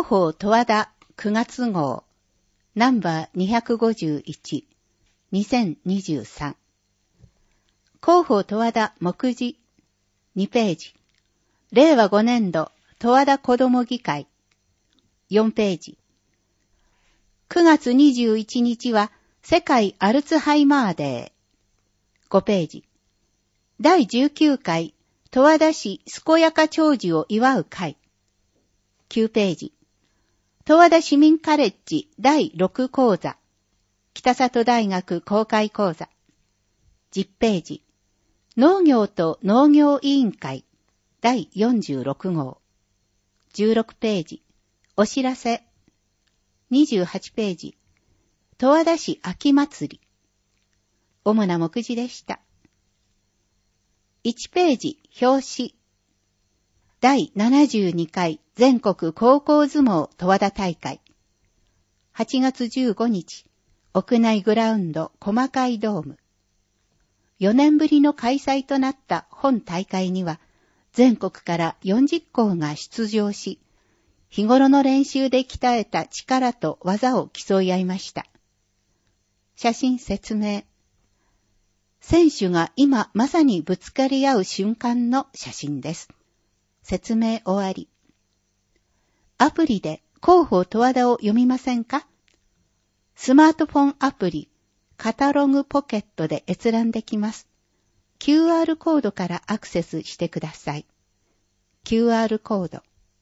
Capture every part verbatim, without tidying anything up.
広報十和田くがつ号ナンバーにひゃくごじゅういち、にせんにじゅうさん。広報十和田目次にページ。令和ごねん度十和田子ども議会よんページ。くがつにじゅういちにちは世界アルツハイマーデーごページ。だいじゅうきゅうかい十和田市健やか長寿を祝う会きゅうページ。十和田市民カレッジだいろく講座北里大学公開講座じゅっページ。農業と農業委員会だいよんじゅうろく号じゅうろくページ。お知らせにじゅうはちページ。十和田市秋祭り主な目次でした。いちページ表紙だいななじゅうにかい全国高校相撲十和田大会はちがつじゅうごにち屋内グラウンド細海ドームよねんぶりの開催となった本大会には全国からよんじゅっ校が出場し日頃の練習で鍛えた力と技を競い合いました。写真説明選手が今まさにぶつかり合う瞬間の写真です。説明終わり。アプリで広報十和田を読みませんか？スマートフォンアプリカタログポケットで閲覧できます。キューアール コードからアクセスしてください。キューアール コード。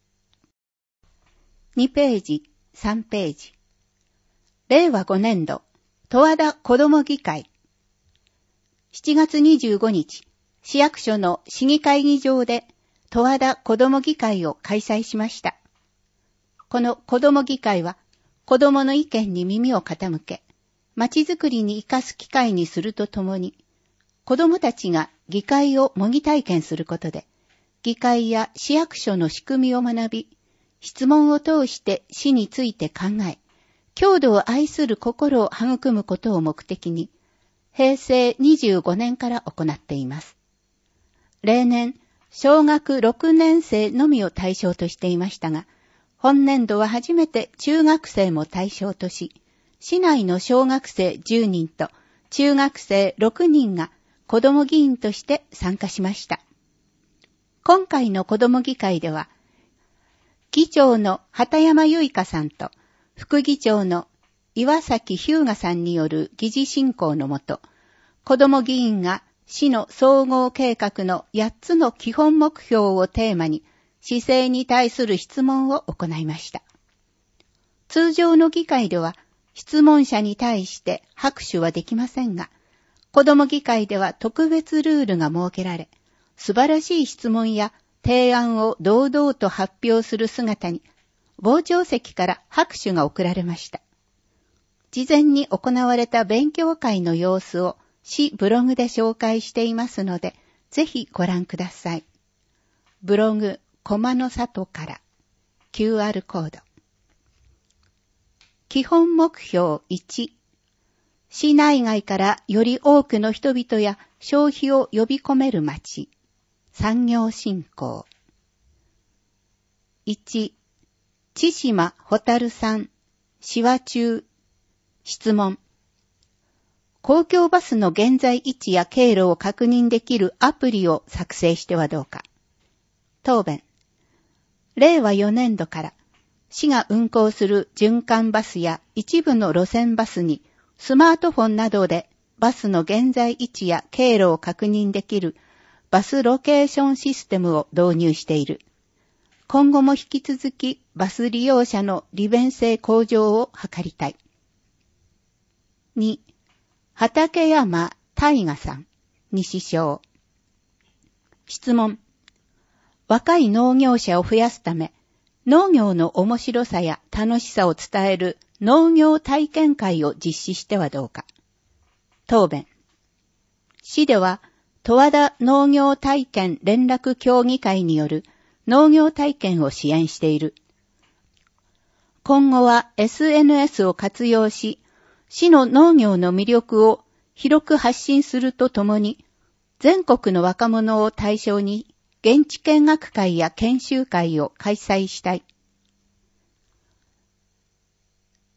にページ、さんページ。令和ごねん度十和田子ども議会しちがつにじゅうごにち市役所の市議会議場で十和田子ども議会を開催しました。この子ども議会は子どもの意見に耳を傾け、まちづくりに生かす機会にするとともに、子どもたちが議会を模擬体験することで、議会や市役所の仕組みを学び、質問を通して市について考え、郷土を愛する心を育むことを目的に、へいせいにじゅうごねんから行っています。例年、小学ろくねん生のみを対象としていましたが、本年度は初めて中学生も対象とし、市内の小学生じゅうにんと中学生ろくにんが子ども議員として参加しました。今回の子ども議会では、議長の畑山由衣香さんと副議長の岩崎日向さんによる議事進行のもと、子ども議員が市の総合計画のやっつの基本目標をテーマに、市政に対する質問を行いました。通常の議会では、質問者に対して拍手はできませんが、子ども議会では特別ルールが設けられ、素晴らしい質問や提案を堂々と発表する姿に、傍聴席から拍手が送られました。事前に行われた勉強会の様子を市ブログで紹介していますので、ぜひご覧ください。ブログ、駒の里から、キューアール コード。基本目標いち、市内外からより多くの人々や消費を呼び込める町、産業振興。いち、千島蛍さん、市話中、質問。公共バスの現在位置や経路を確認できるアプリを作成してはどうか。答弁。れいわよねん度から市が運行する循環バスや一部の路線バスにスマートフォンなどでバスの現在位置や経路を確認できるバスロケーションシステムを導入している。今後も引き続きバス利用者の利便性向上を図りたい。に、畠山大河さん、西小。質問。若い農業者を増やすため、農業の面白さや楽しさを伝える農業体験会を実施してはどうか。答弁。市では、十和田農業体験連絡協議会による農業体験を支援している。今後は エスエヌエス を活用し、市の農業の魅力を広く発信するとともに、全国の若者を対象に現地見学会や研修会を開催したい。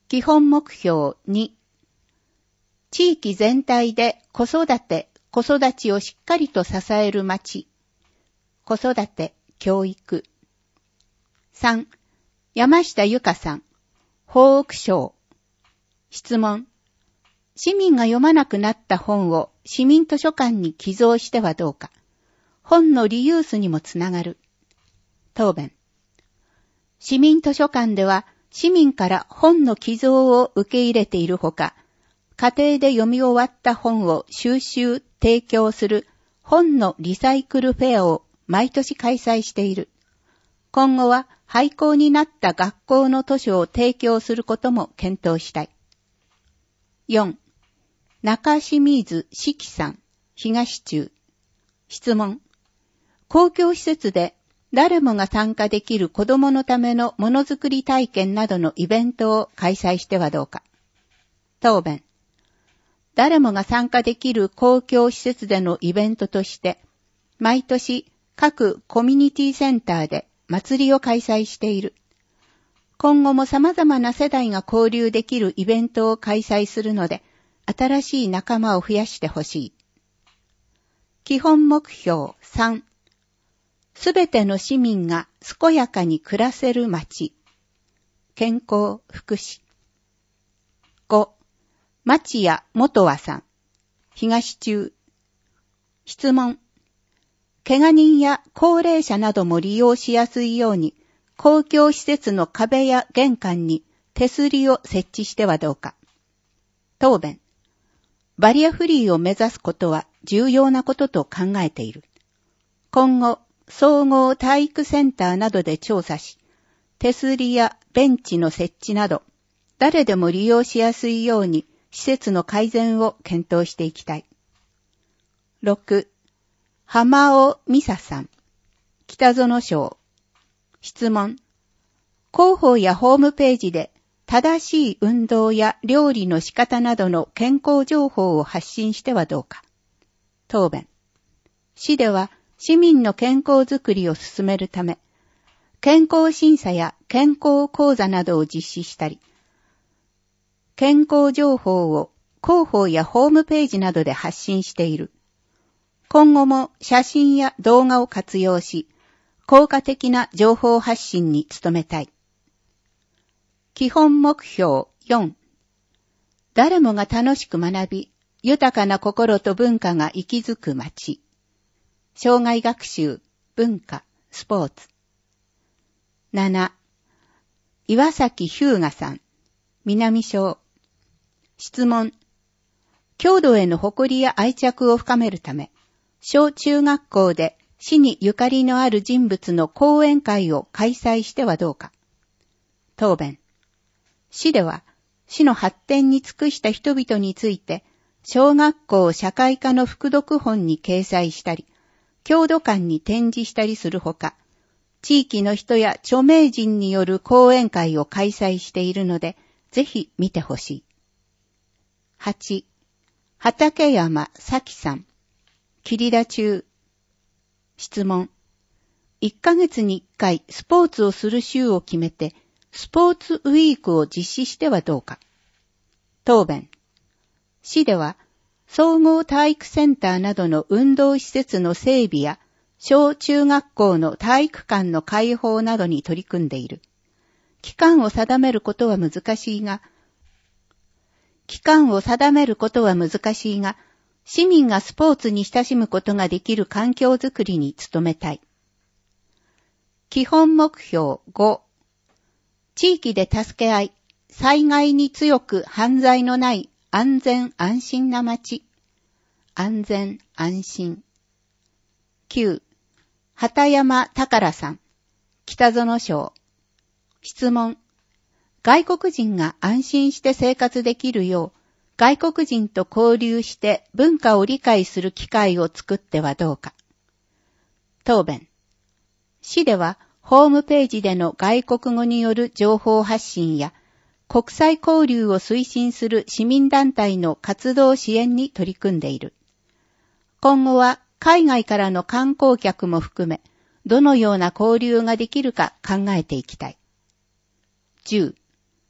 基本目標に、地域全体で子育て、子育ちをしっかりと支える町。子育て、教育。さん、山下由佳さん、法屋省。質問。市民が読まなくなった本を市民図書館に寄贈してはどうか。本のリユースにもつながる。答弁。市民図書館では市民から本の寄贈を受け入れているほか、家庭で読み終わった本を収集、提供する本のリサイクルフェアを毎年開催している。今後は廃校になった学校の図書を提供することも検討したい。よん、中清水四季さん、東中。質問。公共施設で誰もが参加できる子供のためのものづくり体験などのイベントを開催してはどうか。答弁。誰もが参加できる公共施設でのイベントとして、毎年各コミュニティセンターで祭りを開催している。今後も様々な世代が交流できるイベントを開催するので、新しい仲間を増やしてほしい。基本目標さん、すべての市民が健やかに暮らせる町。健康、福祉。ご、町屋元和さん、東中。質問。怪我人や高齢者なども利用しやすいように、公共施設の壁や玄関に手すりを設置してはどうか。答弁。バリアフリーを目指すことは重要なことと考えている。今後、総合体育センターなどで調査し、手すりやベンチの設置など、誰でも利用しやすいように施設の改善を検討していきたい。ろく、浜尾美沙さん、北園省。質問。広報やホームページで正しい運動や料理の仕方などの健康情報を発信してはどうか。答弁。市では市民の健康づくりを進めるため、健康審査や健康講座などを実施したり、健康情報を広報やホームページなどで発信している。今後も写真や動画を活用し、効果的な情報発信に努めたい。基本目標よん、誰もが楽しく学び、豊かな心と文化が息づく街。生涯学習、文化、スポーツ。なな、岩崎日向さん、南小。質問。郷土への誇りや愛着を深めるため、小中学校で市にゆかりのある人物の講演会を開催してはどうか。答弁。市では、市の発展に尽くした人々について、小学校社会科の副読本に掲載したり、郷土館に展示したりするほか、地域の人や著名人による講演会を開催しているので、ぜひ見てほしい。はち、畠山咲さん、桐田中。質問。いっかげつにいっかいスポーツをする週を決めて、スポーツウィークを実施してはどうか。答弁。市では、総合体育センターなどの運動施設の整備や、小中学校の体育館の開放などに取り組んでいる。期間を定めることは難しいが、期間を定めることは難しいが、市民がスポーツに親しむことができる環境づくりに努めたい。基本目標ご、地域で助け合い、災害に強く犯罪のない安全安心な街。安全安心。きゅう、畑山宝さん、北園省。質問。外国人が安心して生活できるよう、外国人と交流して文化を理解する機会を作ってはどうか。答弁。市ではホームページでの外国語による情報発信や国際交流を推進する市民団体の活動支援に取り組んでいる。今後は海外からの観光客も含め、どのような交流ができるか考えていきたい。じゅう、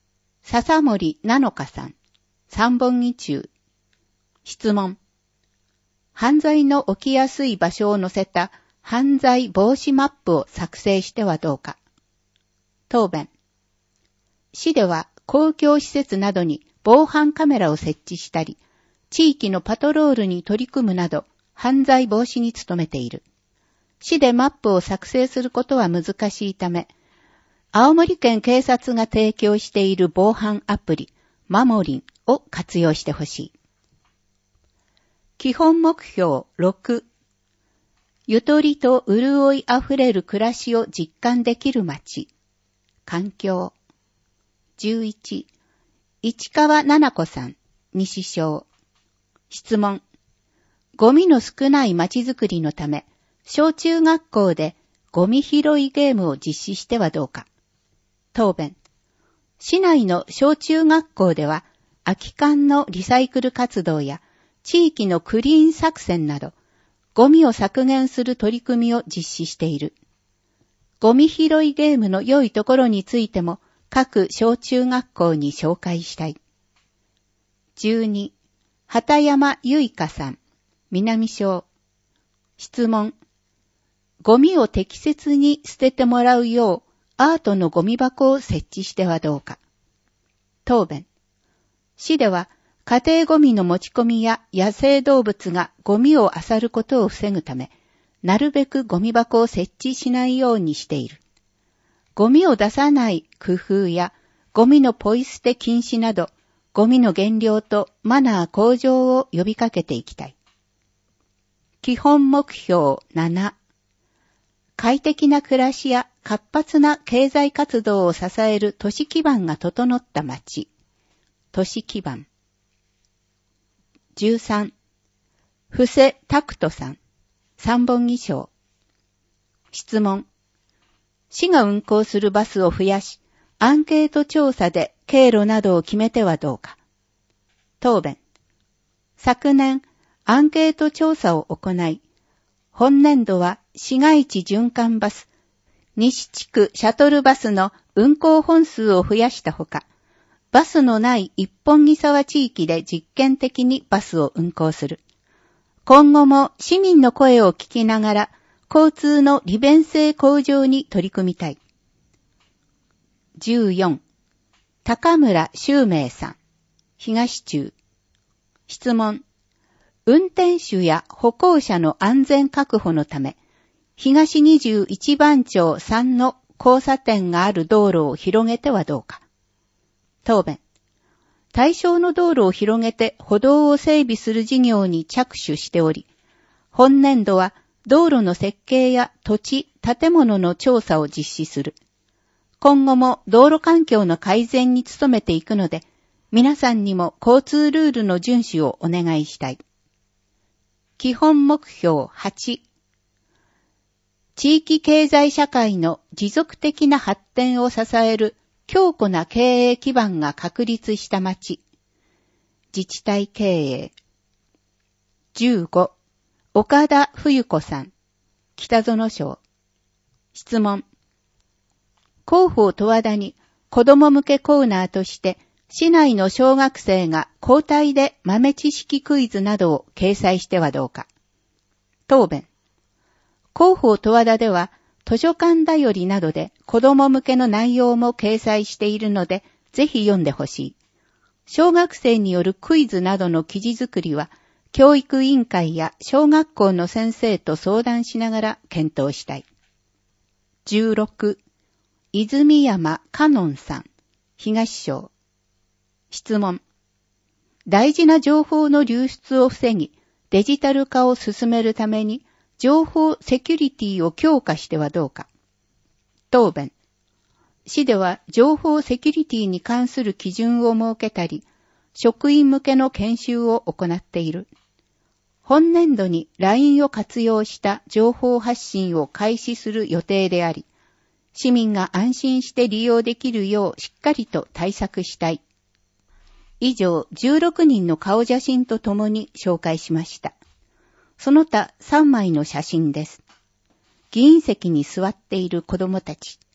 笹森なのかさん、三本木中。質問。犯罪の起きやすい場所を載せた犯罪防止マップを作成してはどうか。答弁。市では公共施設などに防犯カメラを設置したり、地域のパトロールに取り組むなど犯罪防止に努めている。市でマップを作成することは難しいため、青森県警察が提供している防犯アプリ、マモリンを活用してほしい。基本目標ろく。ゆとりと潤いあふれる暮らしを実感できる街。環境。じゅういち。市川奈々子さん、西小。質問。ゴミの少ない街づくりのため、小中学校でゴミ拾いゲームを実施してはどうか。答弁。市内の小中学校では、空き缶のリサイクル活動や地域のクリーン作戦など、ゴミを削減する取り組みを実施している。ゴミ拾いゲームの良いところについても、各小中学校に紹介したい。じゅうに。畑山由香さん、南小。質問。ゴミを適切に捨ててもらうよう、アートのゴミ箱を設置してはどうか。答弁。市では、家庭ゴミの持ち込みや野生動物がゴミを漁ることを防ぐため、なるべくゴミ箱を設置しないようにしている。ゴミを出さない工夫や、ゴミのポイ捨て禁止など、ゴミの減量とマナー向上を呼びかけていきたい。基本目標なな。快適な暮らしや活発な経済活動を支える都市基盤が整った街。都市基盤。じゅうさん。布施拓人さん、三本木小。質問。市が運行するバスを増やし、アンケート調査で経路などを決めてはどうか。答弁。昨年、アンケート調査を行い、本年度は市街地循環バス、西地区シャトルバスの運行本数を増やしたほか、バスのない一本木沢地域で実験的にバスを運行する。今後も市民の声を聞きながら、交通の利便性向上に取り組みたい。じゅうよん。高村修明さん、東中。質問。運転手や歩行者の安全確保のため、東にじゅういちばん町さんの交差点がある道路を広げてはどうか。答弁。対象の道路を広げて歩道を整備する事業に着手しており、本年度は道路の設計や土地、建物の調査を実施する。今後も道路環境の改善に努めていくので、皆さんにも交通ルールの遵守をお願いしたい。基本目標はち。地域経済社会の持続的な発展を支える強固な経営基盤が確立した町。自治体経営。じゅうご。岡田冬子さん、北園省。質問。広報十和田に子供向けコーナーとして市内の小学生が交代で豆知識クイズなどを掲載してはどうか。答弁。広報十和田では図書館だよりなどで子供向けの内容も掲載しているので、ぜひ読んでほしい。小学生によるクイズなどの記事作りは、教育委員会や小学校の先生と相談しながら検討したい。じゅうろく。泉山かのんさん、東小。質問。大事な情報の流出を防ぎ、デジタル化を進めるために、情報セキュリティを強化してはどうか。答弁。市では情報セキュリティに関する基準を設けたり、職員向けの研修を行っている。本年度に ライン を活用した情報発信を開始する予定であり、市民が安心して利用できるようしっかりと対策したい。以上、じゅうろくにんの顔写真とともに紹介しました。その他さんまいの写真です。議員席に座っている子供たち。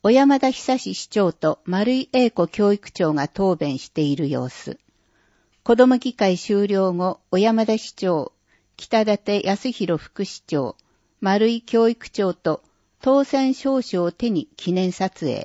小山田久志市長と丸井英子教育長が答弁している様子。子ども議会終了後、小山田市長、北舘康弘副市長、丸井教育長と当選証書を手に記念撮影。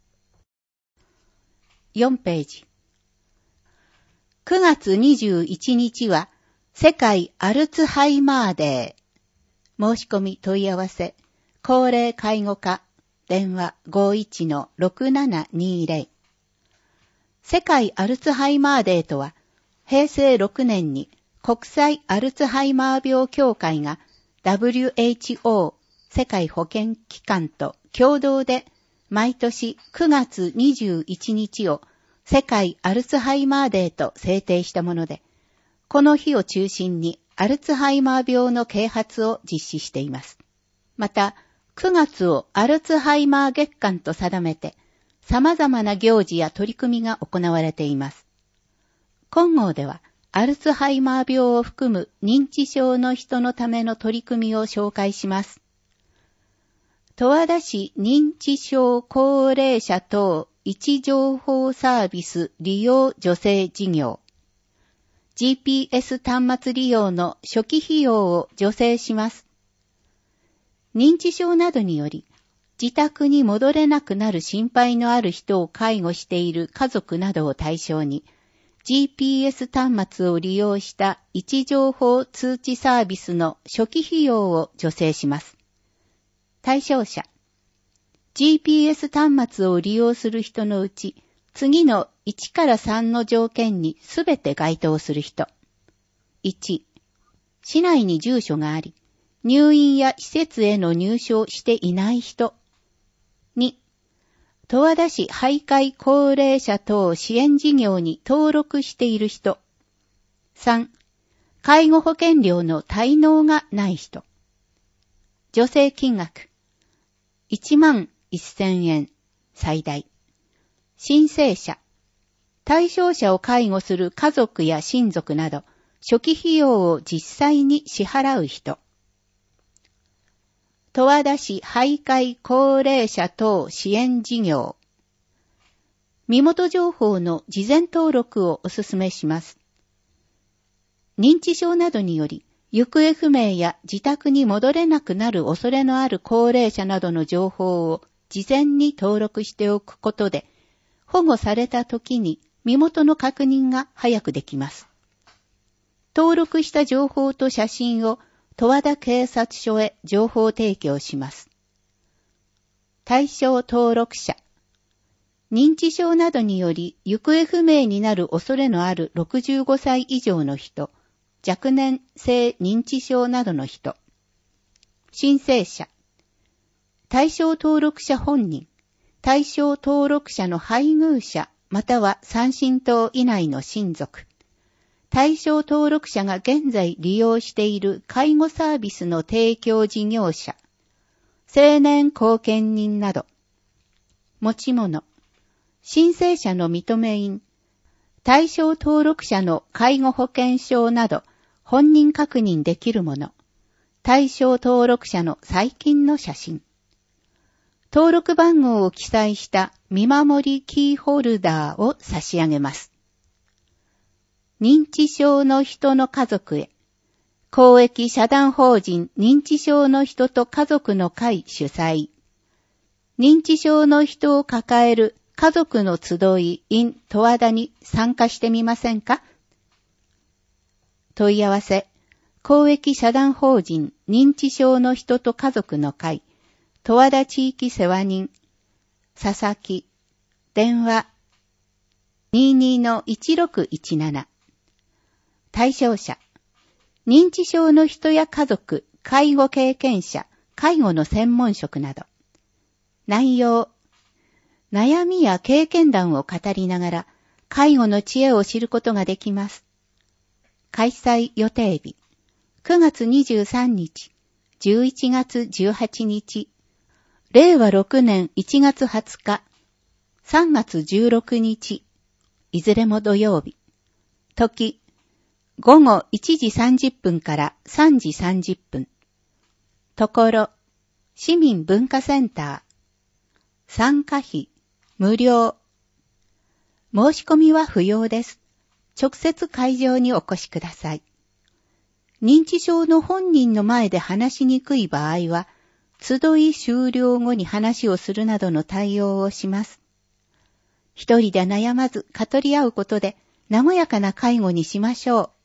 よんページ。くがつにじゅういちにちは世界アルツハイマーデー。申し込み問い合わせ、高齢介護課、電話 ごいちのろくななにぜろ。世界アルツハイマーデーとは、へいせいろくねんに国際アルツハイマー病協会が ダブリューエイチオー 世界保健機関と共同で毎年くがつにじゅういちにちを世界アルツハイマーデーと制定したもので、この日を中心にアルツハイマー病の啓発を実施しています。また、くがつをアルツハイマー月間と定めて、様々な行事や取り組みが行われています。今号では、アルツハイマー病を含む認知症の人のための取り組みを紹介します。十和田市認知症高齢者等位置情報サービス利用助成事業。ジーピーエス 端末利用の初期費用を助成します。認知症などにより、自宅に戻れなくなる心配のある人を介護している家族などを対象に、ジーピーエス 端末を利用した位置情報通知サービスの初期費用を助成します。対象者。ジーピーエス 端末を利用する人のうち、次のいちからさんの条件にすべて該当する人。いち、市内に住所があり、入院や施設への入所をしていない人。に、十和田市徘徊高齢者等支援事業に登録している人。さん、介護保険料の滞納がない人。助成金額。いちまんせんえん、最大。申請者。対象者を介護する家族や親族など、初期費用を実際に支払う人。十和田市徘徊高齢者等支援事業。身元情報の事前登録をお勧めします。認知症などにより、行方不明や自宅に戻れなくなる恐れのある高齢者などの情報を事前に登録しておくことで、保護された時に身元の確認が早くできます。登録した情報と写真を十和田警察署へ情報提供します。対象登録者。認知症などにより行方不明になる恐れのあるろくじゅうごさい以上の人、若年性認知症などの人。申請者。対象登録者本人、対象登録者の配偶者または三親等以内の親族。対象登録者が現在利用している介護サービスの提供事業者、成年後見人など。持ち物。申請者の認め印、対象登録者の介護保険証など本人確認できるもの、対象登録者の最近の写真、登録番号を記載した見守りキーホルダーを差し上げます。認知症の人の家族へ、公益社団法人認知症の人と家族の会主催、認知症の人を抱える家族の集い in 十和田に参加してみませんか？問い合わせ、公益社団法人認知症の人と家族の会、十和田地域世話人、佐々木、電話 にじゅうにのいちろくいちなな。対象者、認知症の人や家族、介護経験者、介護の専門職など。内容、悩みや経験談を語りながら、介護の知恵を知ることができます。開催予定日、くがつにじゅうさんにち、じゅういちがつじゅうはちにち、れいわろくねんいちがつはつか、さんがつじゅうろくにち、いずれも土曜日。時、ごごいちじさんじゅっぷんからさんじさんじゅっぷん。ところ、市民文化センター。 参加費、無料。申し込みは不要です。直接会場にお越しください。認知症の本人の前で話しにくい場合は、集い終了後に話をするなどの対応をします。一人で悩まず語り合うことで、和やかな介護にしましょう。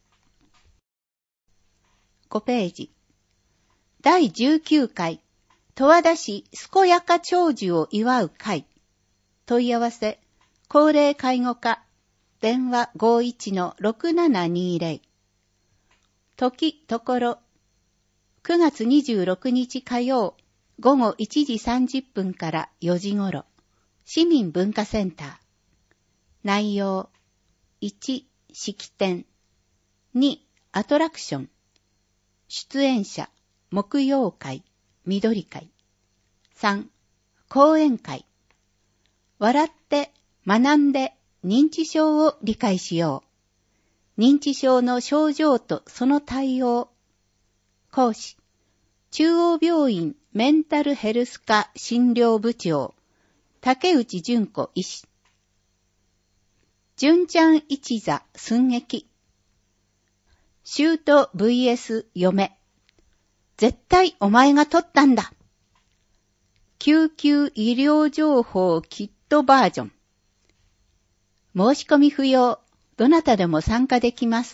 ごページ。だいじゅうきゅうかい、十和田市健やか長寿を祝う会。問い合わせ、高齢介護課、電話 ごじゅういちのろくななにぜろ。時、ところ、くがつにじゅうろくにち火曜、ごごいちじさんじゅっぷんからよじごろ、市民文化センター。内容、いち、式典、に、アトラクション、出演者、木曜会、緑会。さん、講演会。笑って、学んで、認知症を理解しよう。認知症の症状とその対応。講師、中央病院メンタルヘルス科診療部長、竹内純子医師。純ちゃん一座寸劇。舅 ブイエス 嫁。絶対お前が取ったんだ。救急医療情報キットバージョン。申し込み不要。どなたでも参加できます。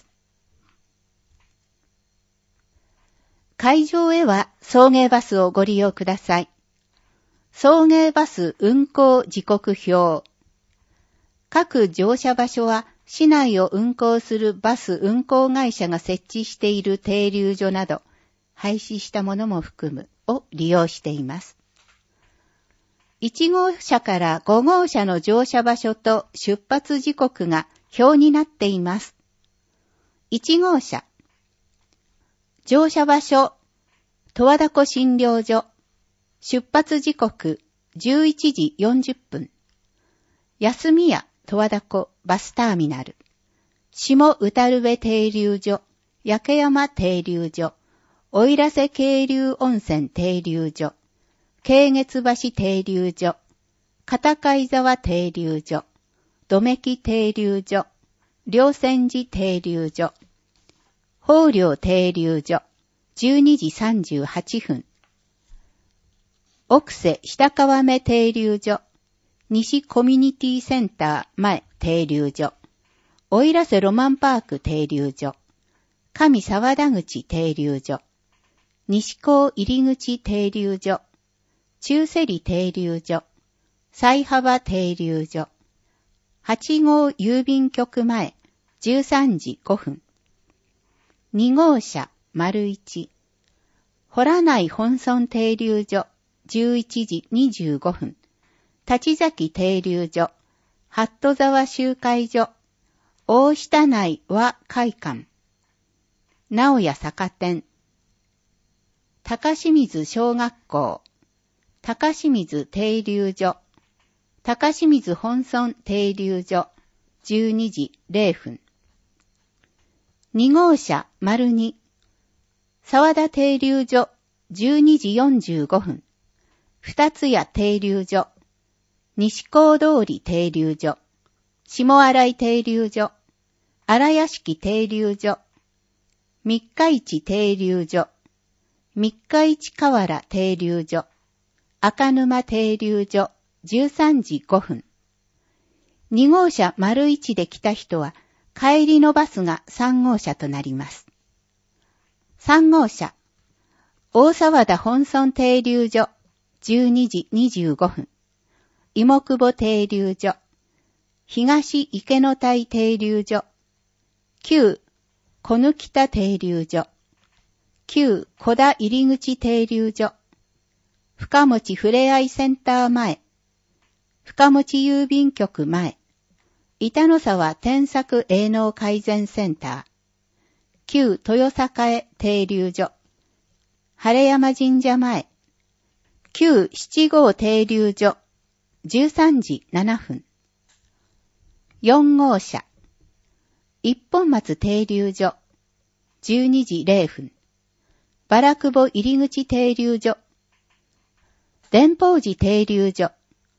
会場へは送迎バスをご利用ください。送迎バス運行時刻表。各乗車場所は市内を運行するバス運行会社が設置している停留所など、廃止したものも含むを利用しています。いち号車からご号車の乗車場所と出発時刻が表になっています。いち号車。乗車場所、十和田湖診療所。出発時刻じゅういちじよんじゅっぷん。休みや十和田湖バスターミナル。下宇多留部停留所、焼山停留所、奥入瀬渓流温泉停留所、京月橋停留所、片貝沢停留所、どめき停留所、稜泉寺停留所、豊陵停留所、じゅうにじさんじゅうはっぷん。奥瀬下川目停留所、西コミュニティセンター前停留所、奥入瀬ロマンパーク停留所、上沢田口停留所、西港入口停留所、中瀬里停留所、西幅停留所、はち号郵便局前じゅうさんじごふん。に号車丸いち、洞内本村停留所じゅういちじにじゅうごふん。立崎停留所、八戸沢集会所、大下内和会館。直屋酒店。高清水小学校。高清水停留所。高清水本村停留所。じゅうにじぜろふん。に号車丸に。沢田停留所。じゅうにじよんじゅうごふん。二つ谷停留所。西港通り停留所。下新井停留所。荒屋敷停留所。三日市停留所。三日市河原停留所。赤沼停留所。じゅうさんじごふん。に号車丸いちで来た人は、帰りのバスがさん号車となります。さん号車。大沢田本村停留所。じゅうにじにじゅうごふん。芋久保停留所。東池の台停留所。旧小抜北停留所。旧小田入口停留所。深持ふれあいセンター前。深持郵便局前。板野沢添削営農改善センター。旧豊栄停留所。晴山神社前。旧七号停留所。じゅうさんじななふん。よん号車。一本松停留所。じゅうにじぜろふん。バラ久保入口停留所。伝法寺停留所。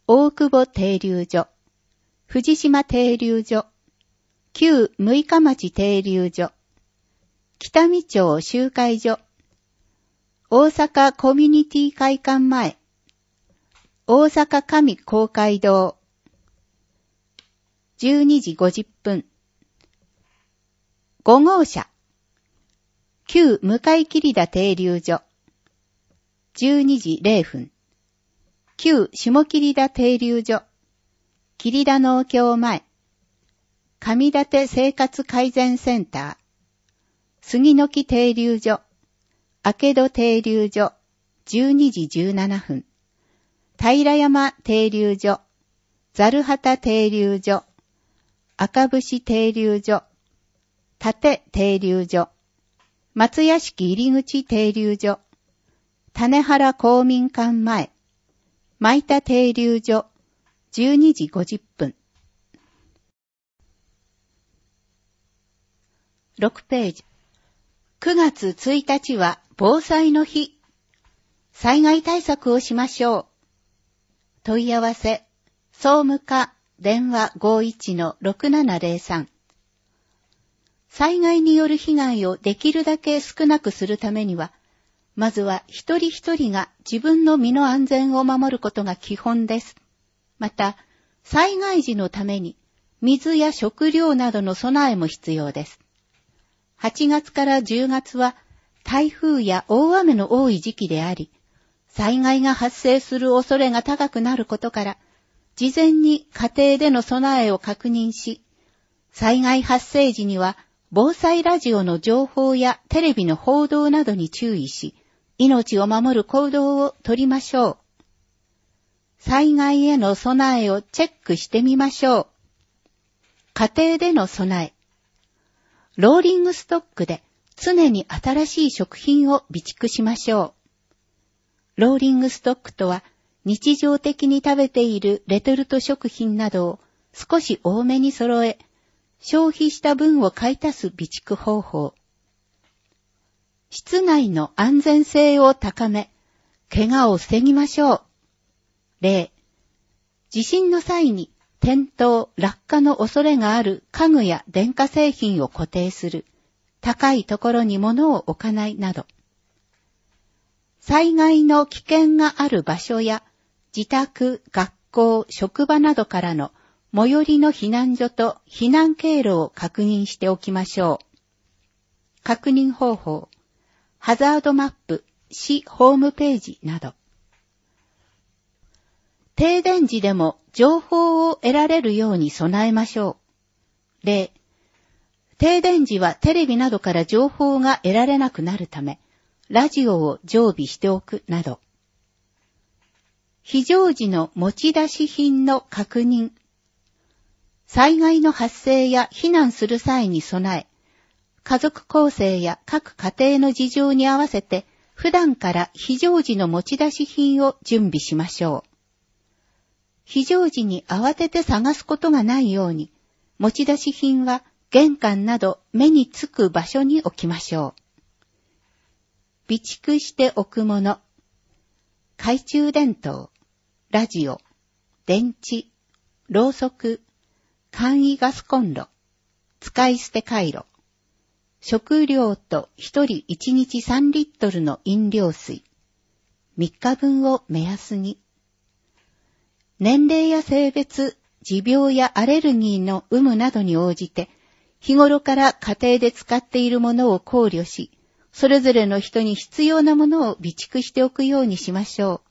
大久保停留所、藤島停留所、旧六日町停留所、北見町集会所、大阪コミュニティ会館前、大阪上公会堂、じゅうにじごじゅっぷん、ご号車、旧向切田停留所、じゅうにじれいふん、旧下切田停留所、切田農協前、上館生活改善センター、杉の木停留所、明戸停留所、じゅうにじじゅうななふん、平山停留所、ざる旗停留所、赤節停留所、立停留所、松屋敷入口停留所、種原公民館前、舞田停留所、じゅうにじごじゅっぷん。ろくページ。くがつついたちは防災の日。災害対策をしましょう。問い合わせ、総務課、電話 ごいちのろくななぜろさん。災害による被害をできるだけ少なくするためには、まずは一人一人が自分の身の安全を守ることが基本です。また、災害時のために水や食料などの備えも必要です。はちがつからじゅうがつは台風や大雨の多い時期であり、災害が発生する恐れが高くなることから、事前に家庭での備えを確認し、災害発生時には防災ラジオの情報やテレビの報道などに注意し、命を守る行動をとりましょう。災害への備えをチェックしてみましょう。家庭での備え。ローリングストックで常に新しい食品を備蓄しましょう。ローリングストックとは、日常的に食べているレトルト食品などを少し多めに揃え、消費した分を買い足す備蓄方法。室内の安全性を高め、怪我を防ぎましょう。例、地震の際に転倒、落下の恐れがある家具や電化製品を固定する、高いところに物を置かないなど。災害の危険がある場所や、自宅、学校、職場などからの最寄りの避難所と避難経路を確認しておきましょう。確認方法、ハザードマップ、市ホームページなど。停電時でも情報を得られるように備えましょう。例、停電時はテレビなどから情報が得られなくなるため、ラジオを常備しておくなど。非常時の持ち出し品の確認。災害の発生や避難する際に備え、家族構成や各家庭の事情に合わせて普段から非常時の持ち出し品を準備しましょう。非常時に慌てて探すことがないように、持ち出し品は玄関など目につく場所に置きましょう。備蓄しておくもの。懐中電灯、ラジオ、電池、ろうそく、簡易ガスコンロ、使い捨てカイロ、食料と一人一日さんリットルの飲料水、みっかぶんを目安に。年齢や性別、持病やアレルギーの有無などに応じて、日頃から家庭で使っているものを考慮し、それぞれの人に必要なものを備蓄しておくようにしましょう。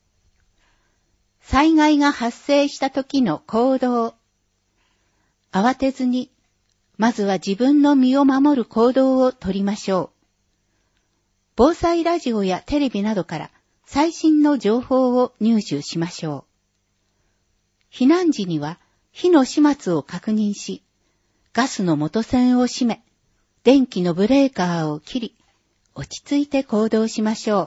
災害が発生した時の行動。慌てずに、まずは自分の身を守る行動をとりましょう。防災ラジオやテレビなどから最新の情報を入手しましょう。避難時には火の始末を確認し、ガスの元栓を閉め、電気のブレーカーを切り、落ち着いて行動しましょう。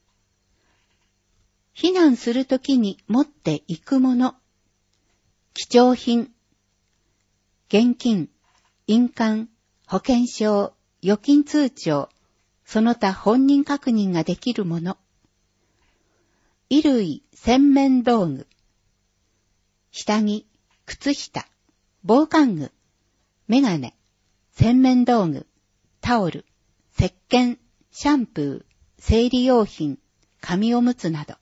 避難するときに持っていくもの。貴重品。現金、印鑑、保険証、預金通帳、その他本人確認ができるもの。衣類、洗面道具。 下着、靴下、防寒具、メガネ、洗面道具、タオル、石鹸、シャンプー、生理用品、紙おむつなど。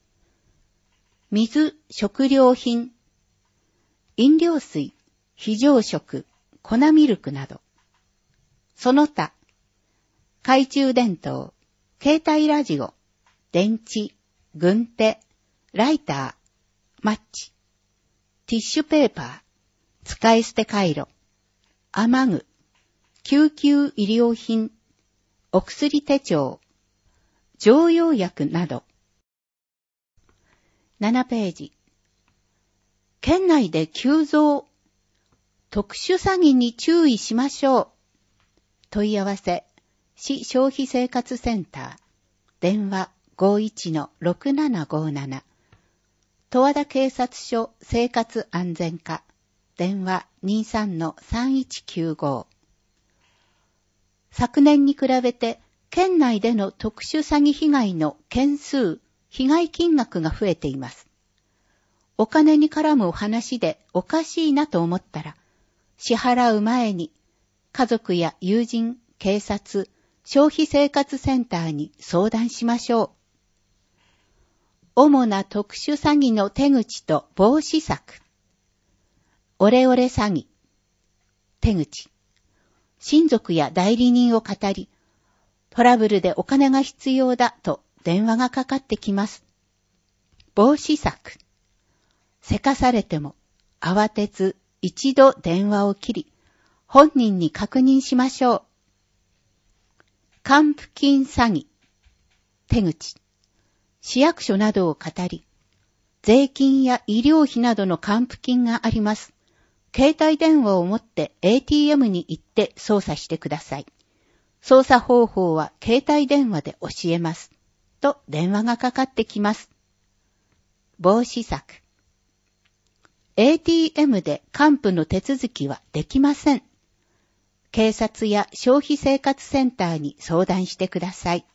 水、食料品、飲料水、非常食、粉ミルクなど。その他、懐中電灯、携帯ラジオ、電池、軍手、ライター、マッチ、ティッシュペーパー、使い捨てカイロ、雨具、救急医療品、お薬手帳、常用薬など。ななページ。県内で急増。特殊詐欺に注意しましょう。問い合わせ、市消費生活センター。電話 ごいちのろくななごなな。十和田警察署生活安全課。電話 にさんのさんいちきゅうご。昨年に比べて、県内での特殊詐欺被害の件数、被害金額が増えています。お金に絡む話でおかしいなと思ったら、支払う前に家族や友人、警察、消費生活センターに相談しましょう。主な特殊詐欺の手口と防止策。オレオレ詐欺。手口。親族や代理人を語り、トラブルでお金が必要だと電話がかかってきます。防止策。せかされても慌てず一度電話を切り、本人に確認しましょう。還付金詐欺。手口。市役所などを語り、税金や医療費などの還付金があります。携帯電話を持って エーティーエム に行って操作してください。操作方法は携帯電話で教えます。と電話がかかってきます。防止策。エーティーエム で還付の手続きはできません。警察や消費生活センターに相談してください。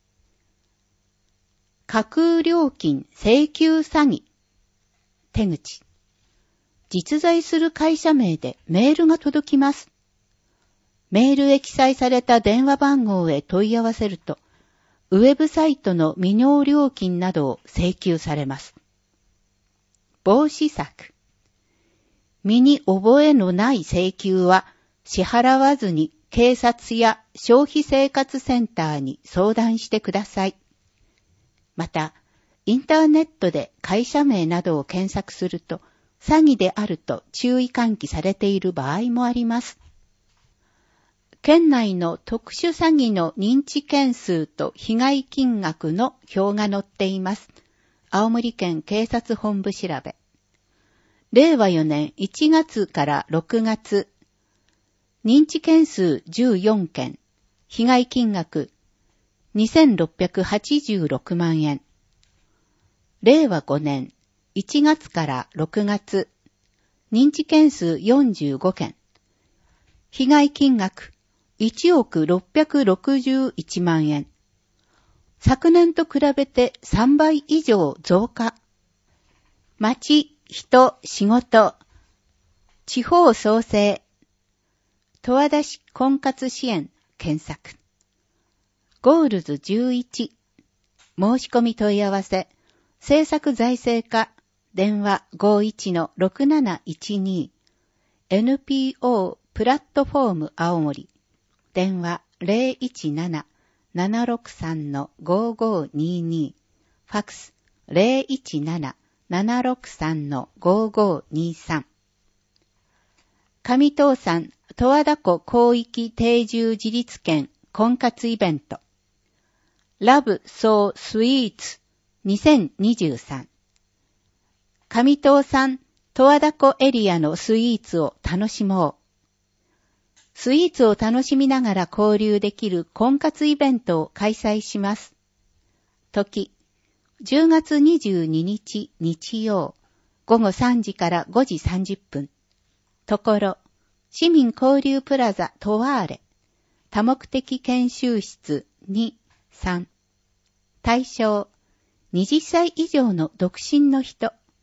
架空料金請求詐欺。手口。実在する会社名でメールが届きます。メールへ記載された電話番号へ問い合わせると、ウェブサイトの未納料金などを請求されます。防止策。身に覚えのない請求は支払わずに警察や消費生活センターに相談してください。また、インターネットで会社名などを検索すると、詐欺であると注意喚起されている場合もあります。県内の特殊詐欺の認知件数と被害金額の表が載っています。青森県警察本部調べ。れいわよねんいちがつからろくがつ、認知件数じゅうよんけん、被害金額にせんろっぴゃくはちじゅうろくまんえん。れいわごねんいちがつからろくがつ、認知件数よんじゅうごけん、被害金額いちおくろっぴゃくろくじゅういちまんえん。昨年と比べてさんばい以上増加。町、人、仕事、地方創生、十和田市婚活支援検索。ゴールズじゅういち。申し込み問い合わせ。政策財政課。電話 ごいちのろくなないちに。エヌピーオー プラットフォーム青森。電話 ゼロいちなな ななろくさんのごごにに。ファックス ゼロいちなな ななろくさんのごごにさん。上東山十和田湖広域定住自立県婚活イベント。ラブソースイーツにせんにじゅうさん。上東山十和田湖エリアのスイーツを楽しもう。スイーツを楽しみながら交流できる婚活イベントを開催します。時、じゅうがつにじゅうににち日曜、ごごさんじからごじさんじゅっぷん。ところ、市民交流プラザトワーレ、多目的研修室に、さん。対象、はたち以上の独身の人。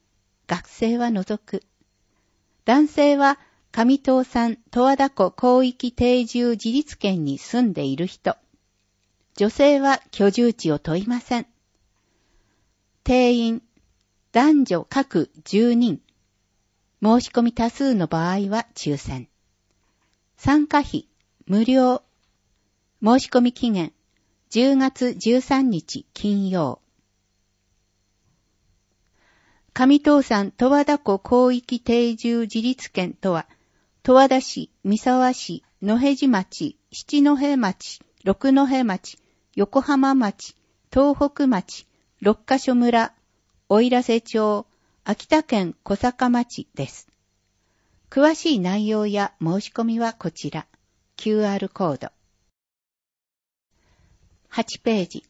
学生は除く。男性は上東山十和田湖広域定住自立圏に住んでいる人。女性は居住地を問いません。定員、男女各じゅうにん。申し込み多数の場合は抽選。参加費、無料。申し込み期限、じゅうがつじゅうさんにち金曜。上東山十和田湖広域定住自立圏とは、十和田市、三沢市、野辺地町、七戸町、六戸町、横浜町、東北町、六ヶ所村、奥入瀬町、秋田県小坂町です。詳しい内容や申し込みはこちら。キューアール コード。はちページ。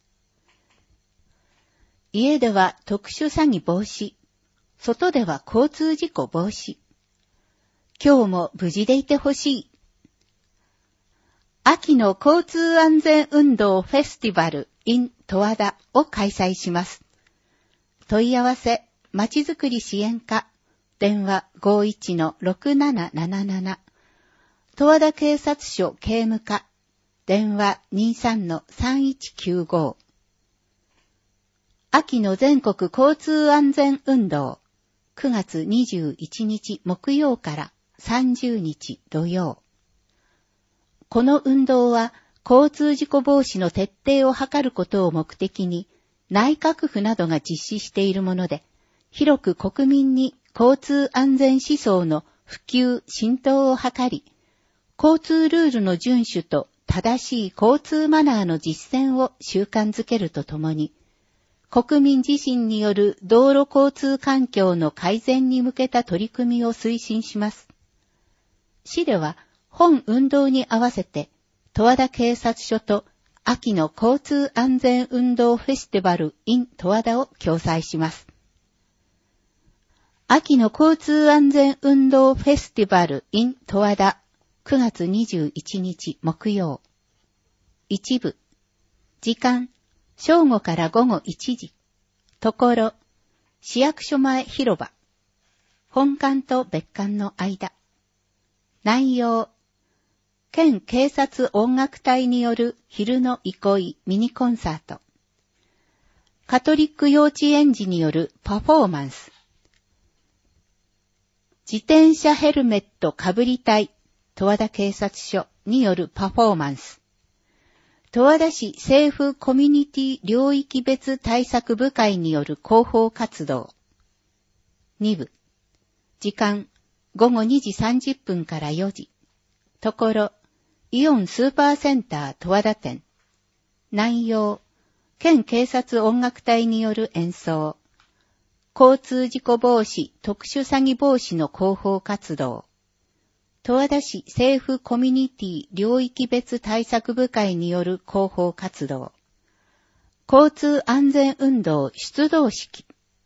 家では特殊詐欺防止。外では交通事故防止。今日も無事でいてほしい。秋の交通安全運動フェスティバル in 十和田を開催します。問い合わせ、まちづくり支援課、電話 ごいちのろくなななななな、十和田警察署警務課、電話 にさんのさんいちきゅうご。秋の全国交通安全運動、くがつにじゅういちにち木曜からさんじゅうにち土曜。この運動は交通事故防止の徹底を図ることを目的に内閣府などが実施しているもので、広く国民に交通安全思想の普及浸透を図り、交通ルールの遵守と正しい交通マナーの実践を習慣づけるとともに、国民自身による道路交通環境の改善に向けた取り組みを推進します。市では本運動に合わせて十和田警察署と秋の交通安全運動フェスティバル in 十和田を共催します。秋の交通安全運動フェスティバル in 十和田くがつにじゅういちにち木曜。一部。時間、正午から午後いちじ。ところ、市役所前広場。本館と別館の間。内容、県警察音楽隊による昼の憩いミニコンサート。カトリック幼稚園児によるパフォーマンス。自転車ヘルメットかぶり隊十和田警察署によるパフォーマンス。十和田市政府コミュニティ領域別対策部会による広報活動。に部。時間、ごごにじさんじゅっぷんからよじ。ところ、イオンスーパーセンター十和田店。内容、県警察音楽隊による演奏。交通事故防止特殊詐欺防止の広報活動。十和田市政府コミュニティ領域別対策部会による広報活動。交通安全運動出動式。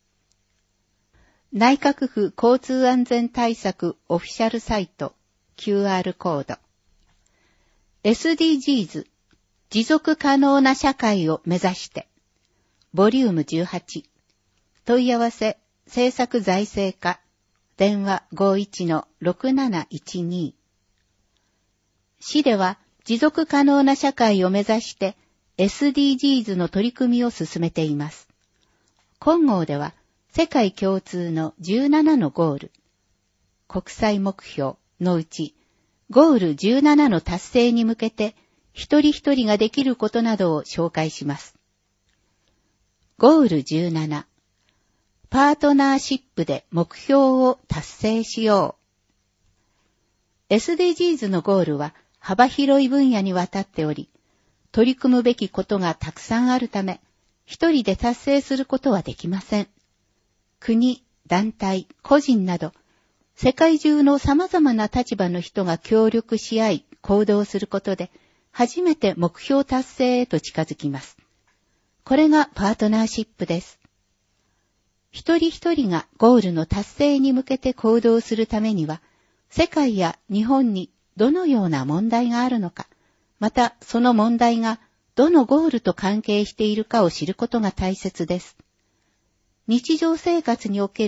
内閣府交通安全対策オフィシャルサイト キューアール コード。エスディージーズ 持続可能な社会を目指して。ボリュームじゅうはち。問い合わせ政策財政課。電話 ごいちのろくなないちに。市では持続可能な社会を目指して エスディージーズ の取り組みを進めています。今号では世界共通のじゅうななのゴール、国際目標のうちゴールじゅうななの達成に向けて一人一人ができることなどを紹介します。ゴールじゅうなな。パートナーシップで目標を達成しよう。エスディージーズ のゴールは幅広い分野にわたっており、取り組むべきことがたくさんあるため、一人で達成することはできません。国、団体、個人など、世界中の様々な立場の人が協力し合い行動することで、初めて目標達成へと近づきます。これがパートナーシップです。一人一人がゴールの達成に向けて行動するためには、世界や日本にどのような問題があるのか、またその問題がどのゴールと関係しているかを知ることが大切です。日常生活における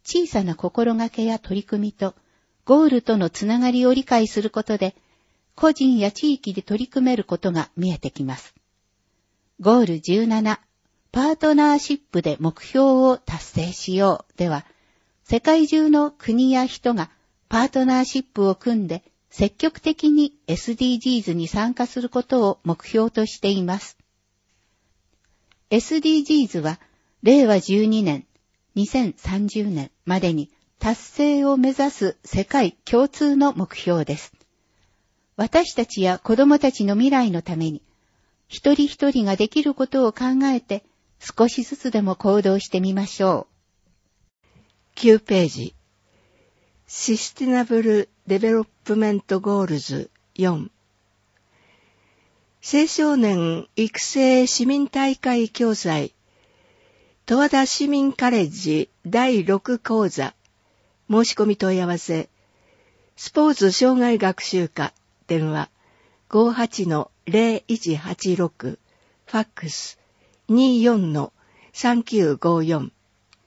小さな心がけや取り組みとゴールとのつながりを理解することで、個人や地域で取り組めることが見えてきます。ゴールじゅうなな、パートナーシップで目標を達成しようでは、世界中の国や人がパートナーシップを組んで積極的に エスディージーズ に参加することを目標としています。エスディージーズ はれいわじゅうにねん、にせんさんじゅうねんまでに達成を目指す世界共通の目標です。私たちや子供たちの未来のために、一人一人ができることを考えて少しずつでも行動してみましょう。 きゅうページ。システナブル・デベロップメント・ゴールズよん。青少年育成市民大会共催十和田市民カレッジだいろく講座申し込み問い合わせスポーツ障害学習課電話 ごーはちのぜろいちはちろく ファックス にじゅうよんのさんきゅうごよん。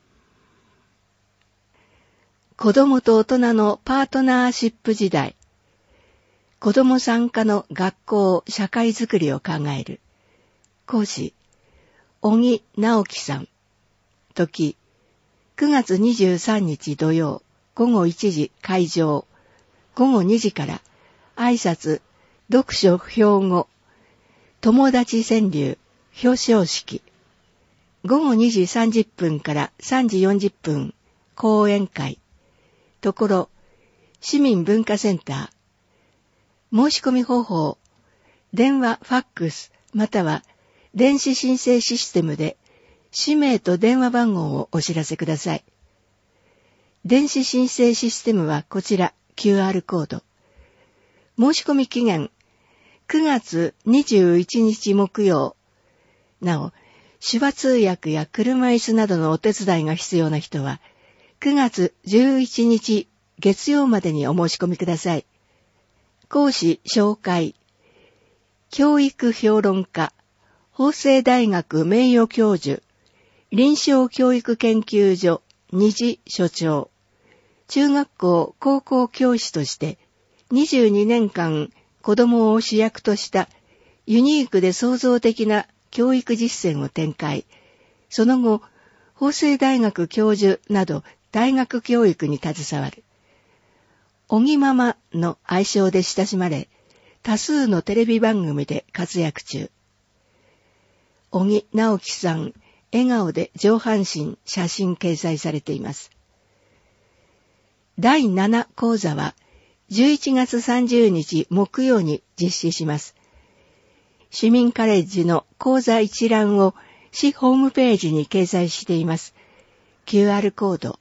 子供と大人のパートナーシップ時代、子供参加の学校社会づくりを考える。講師小木直樹さん。時くがつにじゅうさんにち土曜ごごいちじ会場、ごごにじから挨拶、読書標語、友達川柳、表彰式。ごごにじさんじゅっぷんからさんじよんじゅっぷん講演会。ところ市民文化センター。申し込み方法、電話、ファックスまたは電子申請システムで氏名と電話番号をお知らせください。電子申請システムはこちら キューアール コード。申し込み期限くがつにじゅういちにち木曜。なお、手話通訳や車椅子などのお手伝いが必要な人はくがつじゅういちにち月曜までにお申し込みください。講師紹介、教育評論家、法政大学名誉教授、臨床教育研究所二次所長、中学校高校教師としてにじゅうにねんかん子供を主役としたユニークで創造的な教育実践を展開。その後、法政大学教授など大学教育に携わる。小木ママの愛称で親しまれ、多数のテレビ番組で活躍中。小木直樹さん、笑顔で上半身写真掲載されています。だいなな講座はじゅういちがつさんじゅうにち木曜に実施します。市民カレッジの講座一覧を市ホームページに掲載しています。キューアール コード。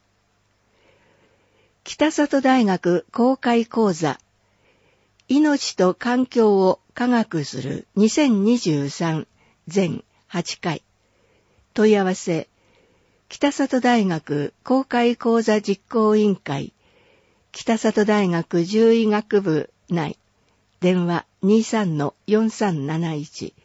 北里大学公開講座命と環境を科学するにせんにじゅうさん全はちかい。問い合わせ北里大学公開講座実行委員会北里大学獣医学部内電話 にじゅうさんのよんさんなないち。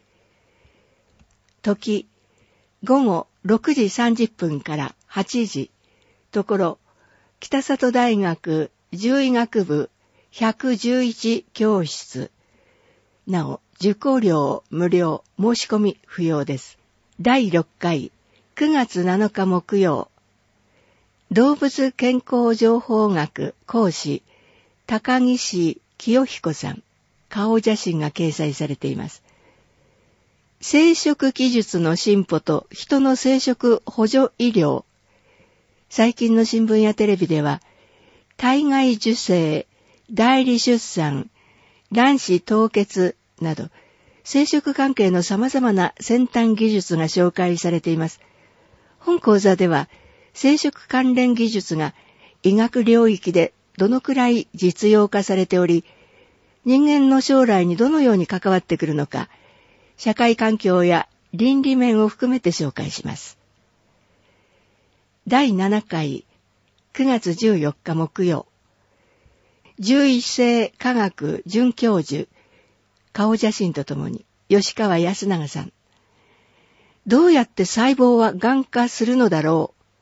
時ごごろくじさんじゅっぷんからはちじ。ところ北里大学獣医学部ひゃくじゅういち教室。なお受講料無料、申し込み不要です。だいろっかいくがつなのか木曜。動物健康情報学講師高岸清彦さん。顔写真が掲載されています。生殖技術の進歩と人の生殖補助医療。最近の新聞やテレビでは、体外受精、代理出産、卵子凍結など、生殖関係の様々な先端技術が紹介されています。本講座では、生殖関連技術が医学領域でどのくらい実用化されており、人間の将来にどのように関わってくるのか、社会環境や倫理面を含めて紹介します。だいななかいくがつじゅうよっか木曜。獣医性科学准教授、顔写真とともに吉川康永さん。どうやって細胞はがん化するのだろう。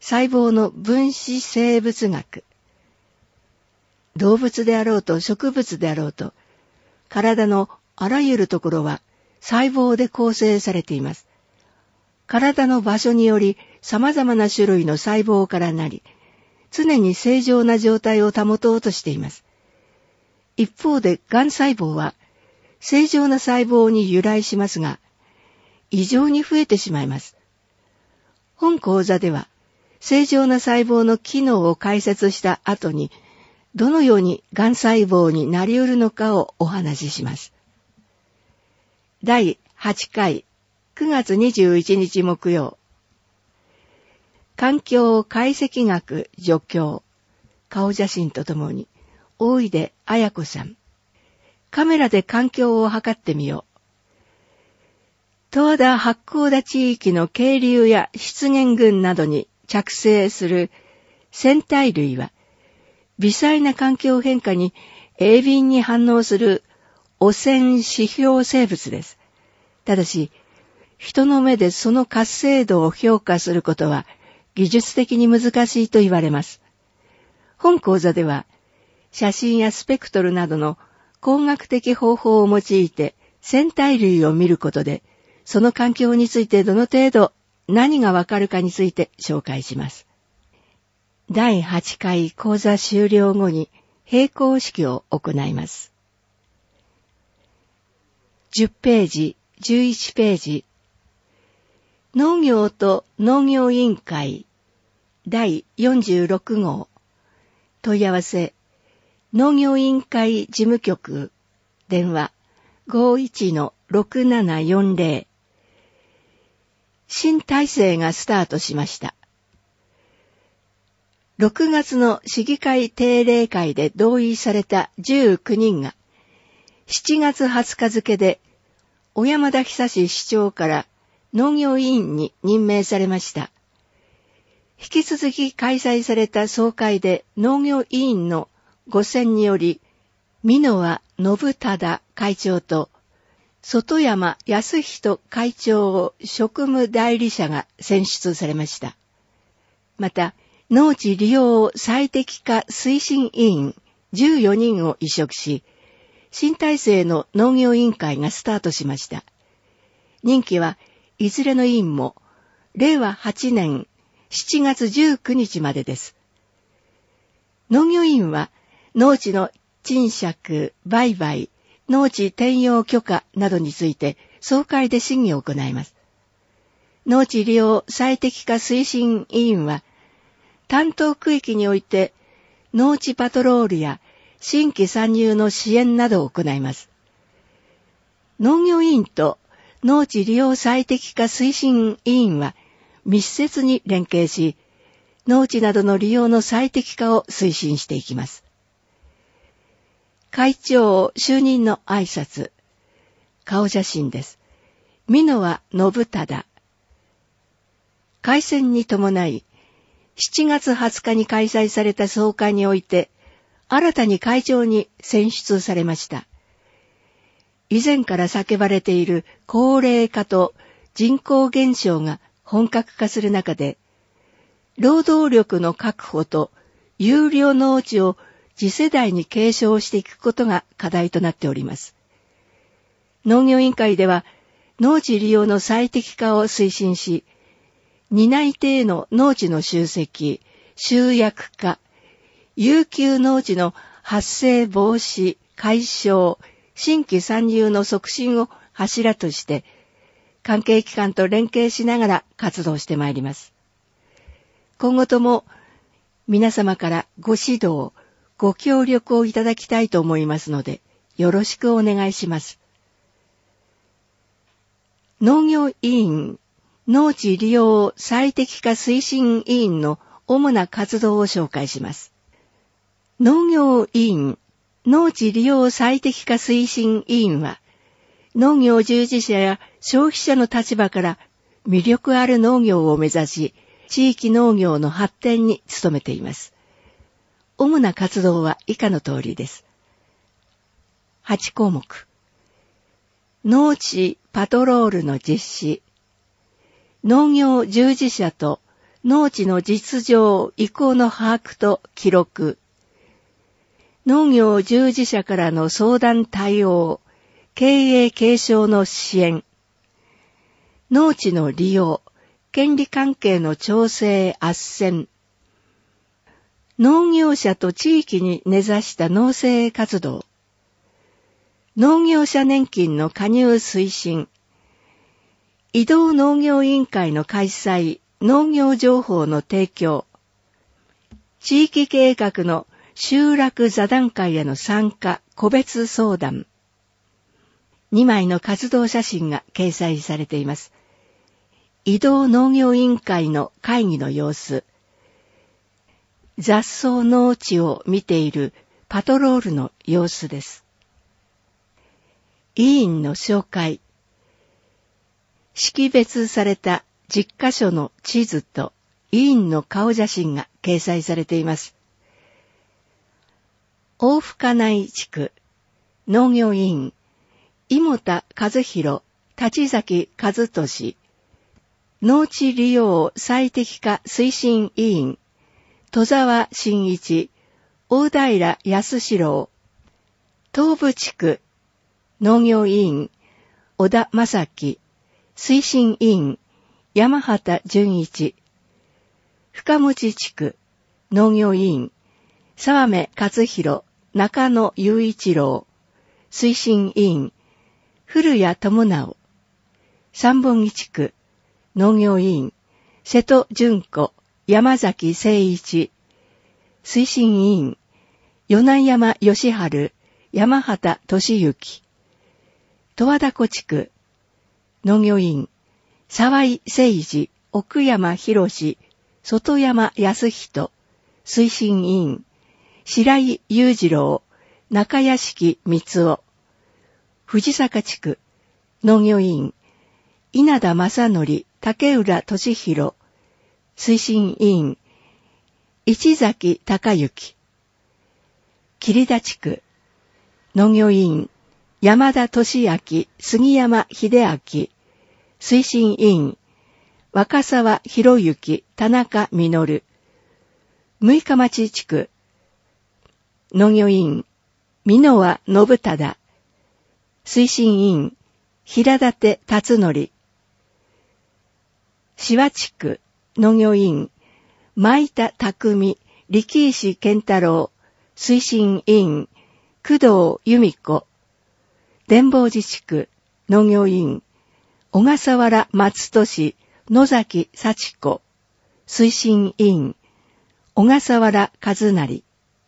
細胞の分子生物学。動物であろうと植物であろうと、体のあらゆるところは細胞で構成されています。体の場所により様々な種類の細胞からなり、常に正常な状態を保とうとしています。一方で、がん細胞は正常な細胞に由来しますが、異常に増えてしまいます。本講座では、正常な細胞の機能を解説した後に、どのようにがん細胞になり得るのかをお話しします。だいはちかい、くがつにじゅういちにち木曜。環境解析学助教、顔写真とともに、大出彩子さん。カメラで環境を測ってみよう。十和田八甲田地域の渓流や湿原群などに着生する線体類は、微細な環境変化に鋭敏に反応する汚染指標生物です。ただし、人の目でその活性度を評価することは技術的に難しいと言われます。本講座では、写真やスペクトルなどの工学的方法を用いて線体類を見ることで、その環境についてどの程度何がわかるかについて紹介します。だいはちかい講座終了後に閉講式を行います。じゅっページ、じゅういちページ。農業と農業委員会だいよんじゅうろく号。問い合わせ、農業委員会事務局、電話 ごいちのろくななよんぜろ。新体制がスタートしました。ろくがつの市議会定例会で同意されたじゅうきゅうにんが、しちがつはつか付で小山田久志市長から農業委員に任命されました。引き続き開催された総会で農業委員のご選により、美濃和信忠会長と外山康人会長を職務代理者が選出されました。また、農地利用最適化推進委員じゅうよにんを委嘱し、新体制の農業委員会がスタートしました。任期はいずれの委員も、れいわはちねんしちがつじゅうくにちまでです。農業委員は、農地の賃借、売買、農地転用許可などについて総会で審議を行います。農地利用最適化推進委員は、担当区域において農地パトロールや新規参入の支援などを行います。農業委員と農地利用最適化推進委員は密接に連携し、農地などの利用の最適化を推進していきます。会長就任の挨拶、顔写真です。美濃和信忠。改選に伴い、しちがつはつかに開催された総会において、新たに会長に選出されました。以前から叫ばれている高齢化と人口減少が本格化する中で、労働力の確保と有料農地を次世代に継承していくことが課題となっております。農業委員会では、農地利用の最適化を推進し、担い手への農地の集積、集約化、有給農地の発生防止、解消、新規参入の促進を柱として、関係機関と連携しながら活動してまいります。今後とも皆様からご指導、ご協力をいただきたいと思いますので、よろしくお願いします。農業委員、農地利用最適化推進委員の主な活動を紹介します。農業委員、農地利用最適化推進委員は、農業従事者や消費者の立場から魅力ある農業を目指し、地域農業の発展に努めています。主な活動は以下の通りです。はちこうもく。農地パトロールの実施。農業従事者と農地の実情、意向の把握と記録。農業従事者からの相談対応、経営継承の支援。農地の利用、権利関係の調整、斡旋。農業者と地域に根ざした農政活動。農業者年金の加入推進。移動農業委員会の開催、農業情報の提供。地域計画の集落座談会への参加、個別相談。にまいの活動写真が掲載されています。移動農業委員会の会議の様子。雑草農地を見ているパトロールの様子です。委員の紹介。識別されたじゅっかしょの地図と委員の顔写真が掲載されています。大深内地区農業委員、井田和弘、立崎和俊、農地利用最適化推進委員、戸沢真一、大平康志郎、東部地区農業委員、小田正樹、推進委員、山畑淳一、深町地区農業委員、沢目勝弘、中野雄一郎、推進委員、古谷智直、三本木地区農業委員、瀬戸淳子、山崎誠一、推進委員、米山義治、山畑俊之、十和田湖地区農業委員、沢井誠二、奥山博士、外山康人、推進委員、白井裕次郎、中屋敷光夫、藤坂地区農業委員、稲田正則、竹浦俊弘、推進委員、市崎隆之、桐田地区農業委員、山田俊明、杉山秀明、推進委員、若沢博之、田中実、六日町地区農業委員、箕輪信忠、推進委員、平立達則、志和地区農業委員、前田匠、力石健太郎、推進委員、工藤由美子、伝法寺地区農業委員、小笠原松俊、野崎幸子、推進委員、小笠原和成。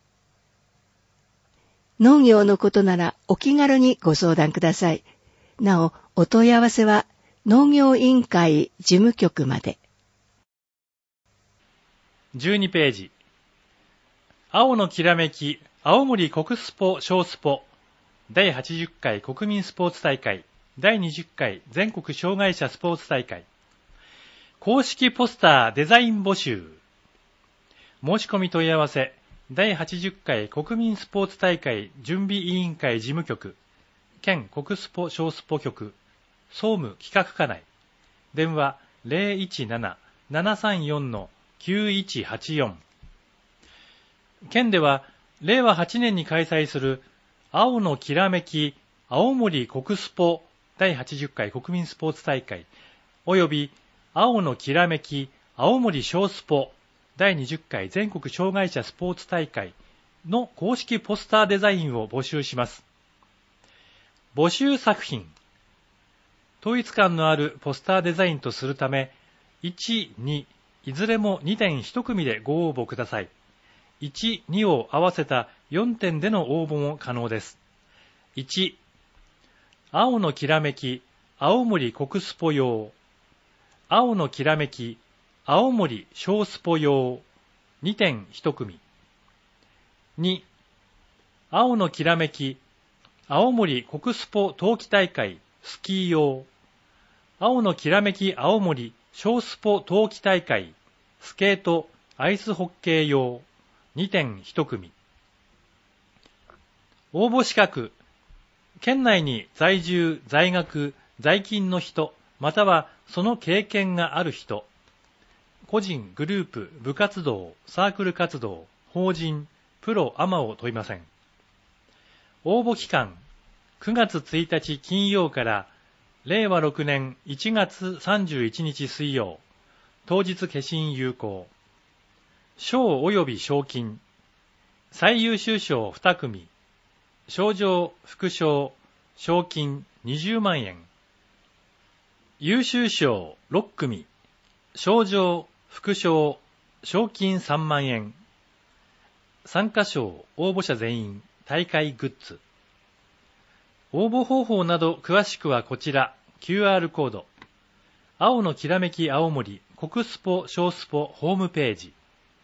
農業のことならお気軽にご相談ください。なお、お問い合わせは農業委員会事務局まで。 じゅうにページ。青のきらめき青森国スポ小スポだいはちじゅっかい国民スポーツ大会だいにじゅっかい全国障害者スポーツ大会公式ポスターデザイン募集。申し込み問い合わせだいはちじゅっかい国民スポーツ大会準備委員会事務局県国スポ小スポ局総務企画課内電話 ゼロいちなな ななさんよん きゅういちはちよん。県ではれいわはちねんに開催する青のきらめき青森国スポだいはちじゅっかい国民スポーツ大会および青のきらめき青森小スポだいにじゅっかい全国障害者スポーツ大会の公式ポスターデザインを募集します。募集作品。統一感のあるポスターデザインとするため、いち、に、いずれもにてんいち組でご応募ください。いち、にを合わせたよんてんでの応募も可能です。いち、青のきらめき青森国スポ用青のきらめき青森小スポ用にてんいち組。に、青のきらめき青森国スポ冬季大会スキー用青のきらめき青森小スポ冬季大会スケートアイスホッケー用にてんいち組。応募資格県内に在住在学在勤の人またはその経験がある人個人、グループ、部活動、サークル活動、法人、プロ、アマを問いません。応募期間、くがつついたち金曜かられいわろくねんいちがつさんじゅういちにち水曜、当日消印有効。賞及び賞金、最優秀賞にくみ、賞状、副賞、賞金にじゅうまんえん。優秀賞ろっくみ、賞状、副賞、賞金さんまんえん。参加賞、応募者全員、大会グッズ。応募方法など詳しくはこちら、キューアール コード。青のきらめき青森国スポ小スポホームページ。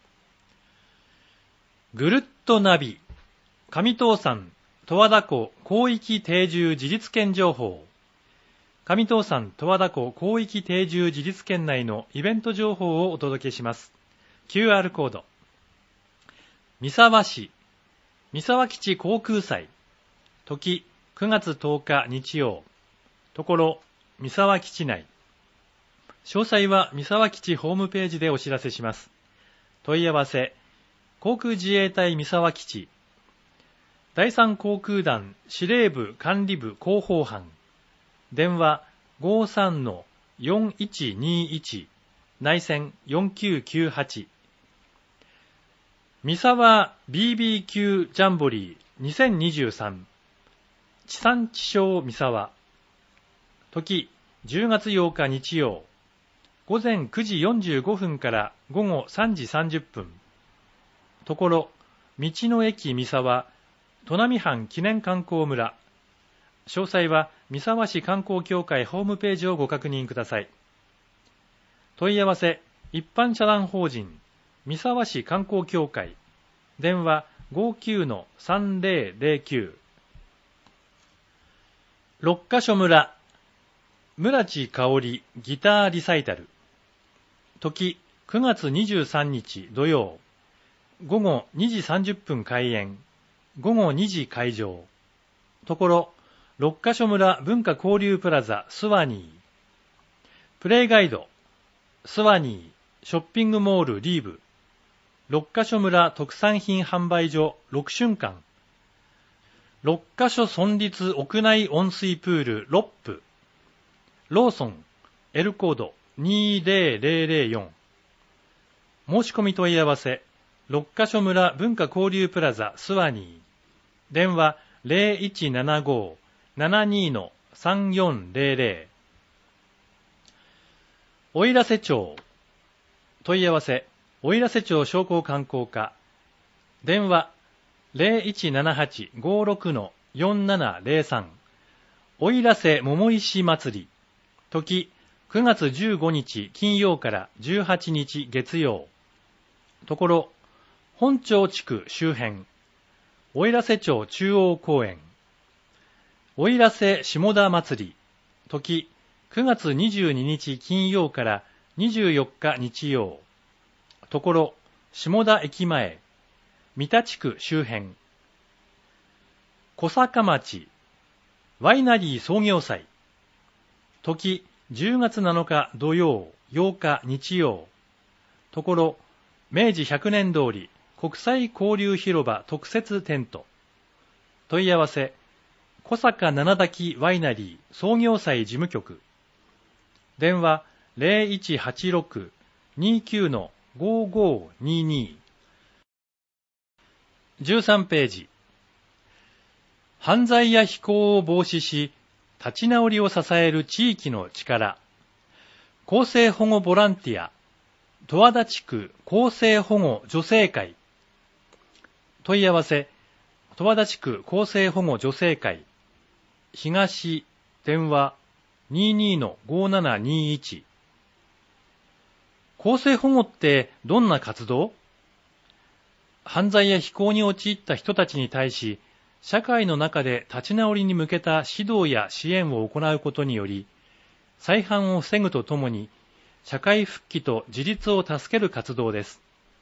ぐるっとナビ、上東山、十和田湖広域定住自立圏情報。上東山十和田湖広域定住自立圏内のイベント情報をお届けします。キューアール コード。三沢市、三沢基地航空祭。時、くがつとおか日曜。ところ、三沢基地内。詳細は三沢基地ホームページでお知らせします。問い合わせ、航空自衛隊三沢基地。だいさん航空団司令部管理部広報班。電話 ごーさんのよんいちにいち 内線よんきゅうきゅうはち。三沢 ビービーキュー ジャンボリーにせんにじゅうさん。地産地消三沢。時、じゅうがつようか日曜。午前くじよんじゅうごふんから午後さんじさんじゅっぷん。ところ、道の駅三沢、砺波藩記念観光村。詳細は三沢市観光協会ホームページをご確認ください。問い合わせ、一般社団法人、三沢市観光協会。電話 ごーきゅうのさんぜろぜろきゅう。六ヶ所村、村地香織ギターリサイタル。時、くがつにじゅうさんにち土曜。午後にじさんじゅっぷん開演。午後にじ会場。ところ、六ヶ所村文化交流プラザスワニー。プレイガイド、スワニー、ショッピングモールリーブ。六ヶ所村特産品販売所六春館。六ヶ所村立屋内温水プールロップ。ローソン L コードにぜろぜろぜろよん。申し込み問い合わせ、六ヶ所村文化交流プラザスワニー。電話 ゼロいちななご ななにのさんよんぜろぜろ。奥入瀬町。問い合わせ、奥入瀬町商工観光課。電話 ゼロいちななはち ごーろくのよんななぜろさん。奥入瀬桃石祭り。時、くがつじゅうごにち金曜からじゅうはちにち月曜。ところ、本町地区周辺。奥入瀬町中央公園。奥入瀬下田祭り。時、くがつにじゅうににち金曜からにじゅうよっか日曜。ところ、下田駅前。三田地区周辺。小坂町。ワイナリー創業祭。時、じゅうがつなのか土曜、ようか日曜。ところ、明治ひゃくねん通り国際交流広場特設テント。問い合わせ、小坂七滝ワイナリー創業祭事務局。電話 ゼロいちはちろく にきゅうのごーごーにーにー。じゅうさんページ。犯罪や非行を防止し、立ち直りを支える地域の力。更生保護ボランティア。十和田地区更生保護女性会。問い合わせ、十和田地区更生保護女性会。東、電話 にじゅうにのごーななにいち。更生保護ってどんな活動？犯罪や非行に陥った人たちに対し、社会の中で立ち直りに向けた指導や支援を行うことにより、再犯を防ぐとともに、社会復帰と自立を助ける活動です。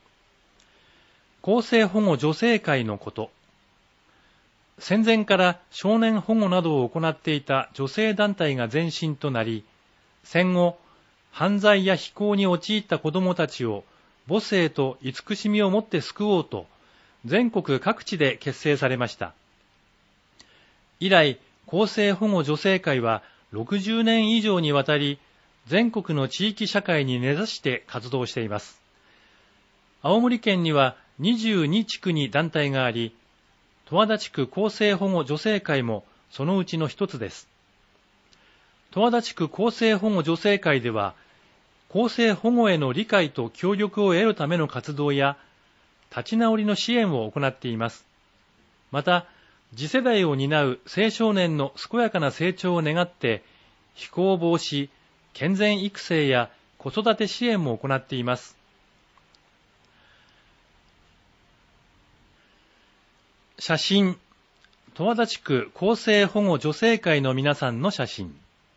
更生保護女性会のこと。戦前から少年保護などを行っていた女性団体が前身となり、戦後、 犯罪や非行に陥った子供たちを母性と慈しみをもって救おうと、全国各地で結成されました。以来、更生保護女性会はろくじゅうねん以上にわたり、全国の地域社会に根ざして活動しています。青森県にはにじゅうに地区に団体があり、十和田地区更生保護女性会もそのうちの一つです。十和田地区更生保護女性会では、更生保護への理解と協力を得るための活動や、立ち直りの支援を行っています。また、次世代を担う青少年の健やかな成長を願って、非行防止、健全育成や子育て支援も行っています。写真、十和田地区更生保護女性会の皆さんの写真。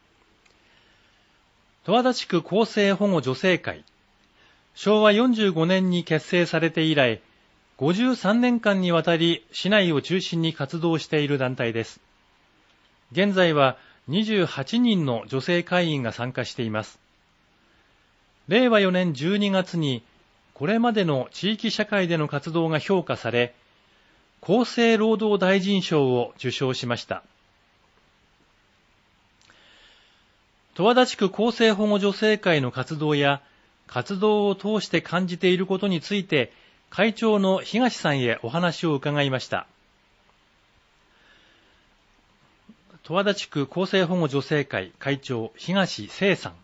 十和田地区更生保護女性会、しょうわよんじゅうごねんに結成されて以来、ごじゅうさんねんかんにわたり市内を中心に活動している団体です。現在はにじゅうはちにんの女性会員が参加しています。れいわよねんじゅうにがつに、これまでの地域社会での活動が評価され、厚生労働大臣賞を受賞しました。十和田地区更生保護女性会の活動や、活動を通して感じていることについて、会長の東さんへお話を伺いました。十和田地区更生保護女性会会長東聖さん。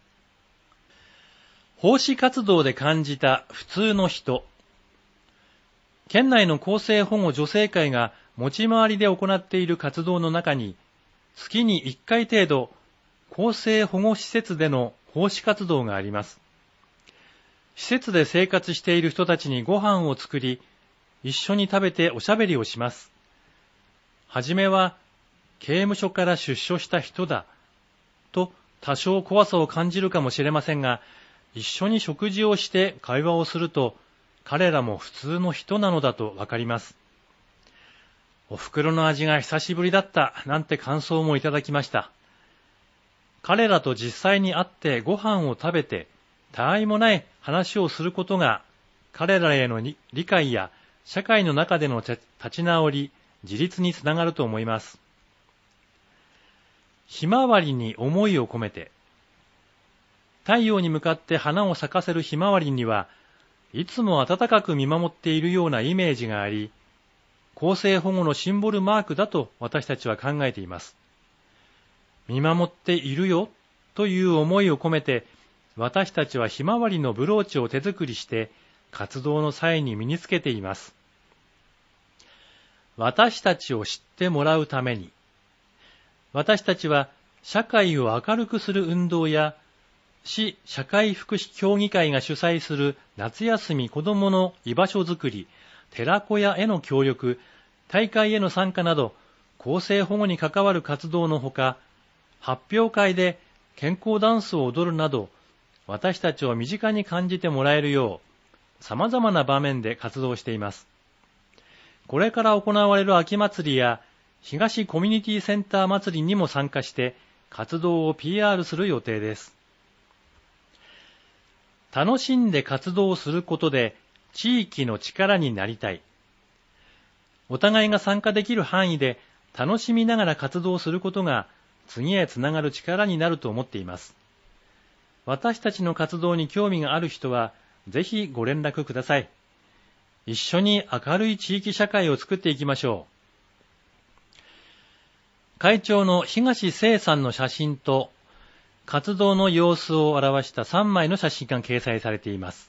奉仕活動で感じた普通の人。県内の更生保護女性会が持ち回りで行っている活動の中に、月にいっかい程度、更生保護施設での奉仕活動があります。施設で生活している人たちにご飯を作り、一緒に食べておしゃべりをします。はじめは、刑務所から出所した人だ、と多少怖さを感じるかもしれませんが、一緒に食事をして会話をすると、彼らも普通の人なのだとわかります。お袋の味が久しぶりだったなんて感想もいただきました。彼らと実際に会ってご飯を食べて、他愛もない話をすることが、彼らへの理解や社会の中での立ち直り、自立につながると思います。ひまわりに思いを込めて。太陽に向かって花を咲かせるひまわりには、いつも温かく見守っているようなイメージがあり、更生保護のシンボルマークだと私たちは考えています。見守っているよという思いを込めて、私たちはひまわりのブローチを手作りして活動の際に身につけています。私たちを知ってもらうために、私たちは社会を明るくする運動や市社会福祉協議会が主催する夏休み子どもの居場所づくり、寺子屋への協力、大会への参加など、更生保護に関わる活動のほか、発表会で健康ダンスを踊るなど、私たちを身近に感じてもらえるよう、様々な場面で活動しています。これから行われる秋祭りや、東コミュニティセンター祭りにも参加して、活動を ピーアール する予定です。楽しんで活動することで、地域の力になりたい。お互いが参加できる範囲で、楽しみながら活動することが、次へつながる力になると思っています。私たちの活動に興味がある人は、ぜひご連絡ください。一緒に明るい地域社会を作っていきましょう。会長の東聖さんの写真と、活動の様子を表したさんまいの写真が掲載されています。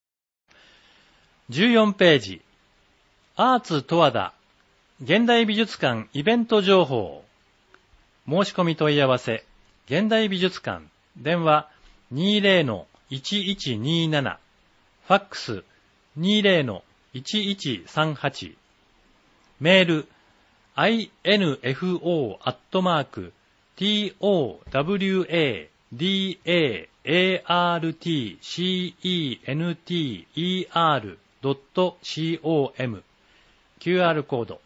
じゅうよんページ、アーツ十和田、現代美術館イベント情報。申し込み問い合わせ、現代美術館、電話 にじゅうのいちいちになな、ファックス にじゅうのいちいちさんはち、メール アイエヌエフオー アットマーク トワダーティーアールティーシーイーエヌティーイーアールドットコム キューアール コード。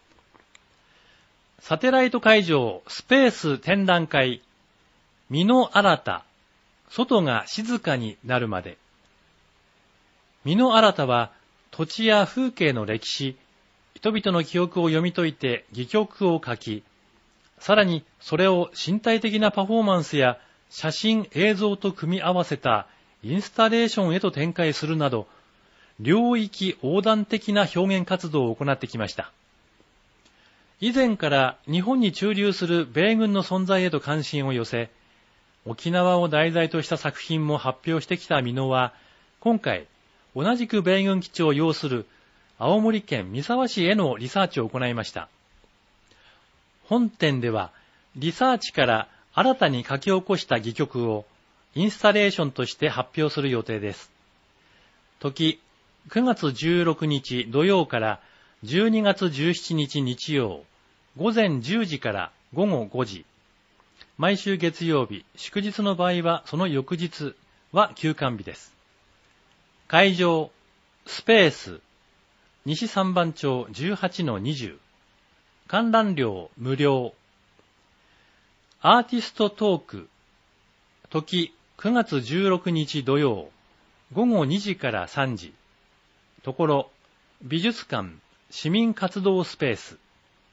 サテライト会場スペース展覧会美濃新た外が静かになるまで。美濃新は土地や風景の歴史、人々の記憶を読み解いて戯曲を書き、さらにそれを身体的なパフォーマンスや写真、映像と組み合わせたインスタレーションへと展開するなど、領域横断的な表現活動を行ってきました。以前から日本に駐留する米軍の存在へと関心を寄せ、沖縄を題材とした作品も発表してきた美濃は、今回、同じく米軍基地を要する青森県三沢市へのリサーチを行いました。本展では、リサーチから新たに書き起こした戯曲をインスタレーションとして発表する予定です。時、くがつじゅうろくにち土曜からじゅうにがつじゅうしちにち日曜、午前じゅうじから午後ごじ、毎週月曜日、祝日の場合はその翌日は休館日です。会場、スペース、西三番町 じゅうはちのにじゅう、観覧料無料、アーティストトーク、時くがつじゅうろくにち土曜、午後にじからさんじ、ところ、美術館、市民活動スペース、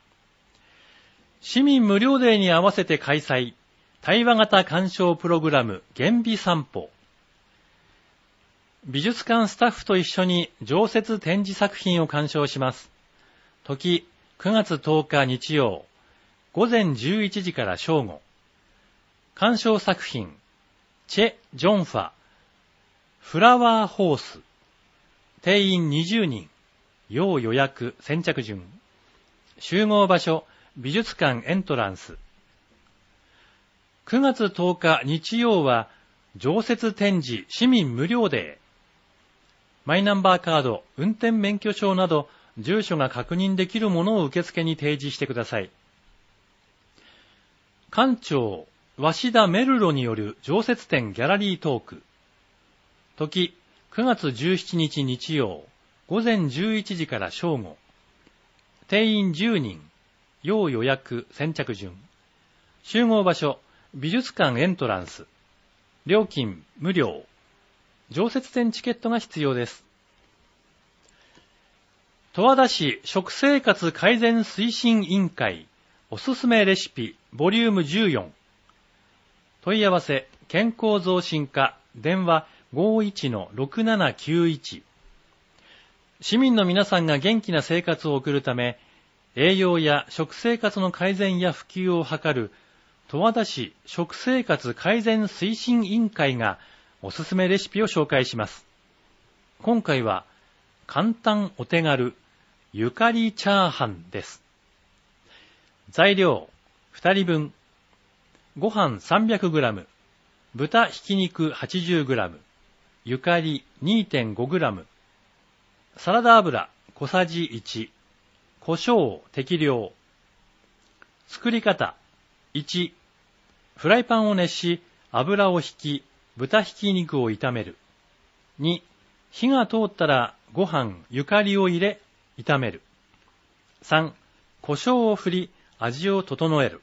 市民無料デーに合わせて開催、対話型鑑賞プログラム、厳美散歩。美術館スタッフと一緒に常設展示作品を鑑賞します。時、くがつとおか日曜、午前じゅういちじから正午。鑑賞作品、チェ・ジョンファ、フラワーホース。定員にじゅうにん、要予約、先着順。集合場所、美術館エントランス。くがつとおか日曜は、常設展示市民無料デー。マイナンバーカード、運転免許証など、住所が確認できるものを受付に提示してください。館長、鷲田メルロによる常設展ギャラリートーク。時、くがつじゅうしちにち日曜、午前じゅういちじから正午。定員じゅうにん、要予約、先着順。集合場所、美術館エントランス。料金無料。常設展チケットが必要です。十和田市食生活改善推進委員会おすすめレシピボリュームじゅうよん。問い合わせ健康増進課電話 ごいちのろくななきゅういち。市民の皆さんが元気な生活を送るため、栄養や食生活の改善や普及を図る十和田市食生活改善推進委員会がおすすめレシピを紹介します。今回は簡単お手軽ゆかりチャーハンです。材料ふたりぶん、ご飯 さんびゃくグラム、豚ひき肉 はちじゅうグラム、ゆかり にてんごグラム、サラダ油小さじいち、胡椒適量。作り方いち、フライパンを熱し油を引き豚ひき肉を炒める。に、火が通ったらご飯ゆかりを入れ炒める。さん、胡椒を振り味を整える。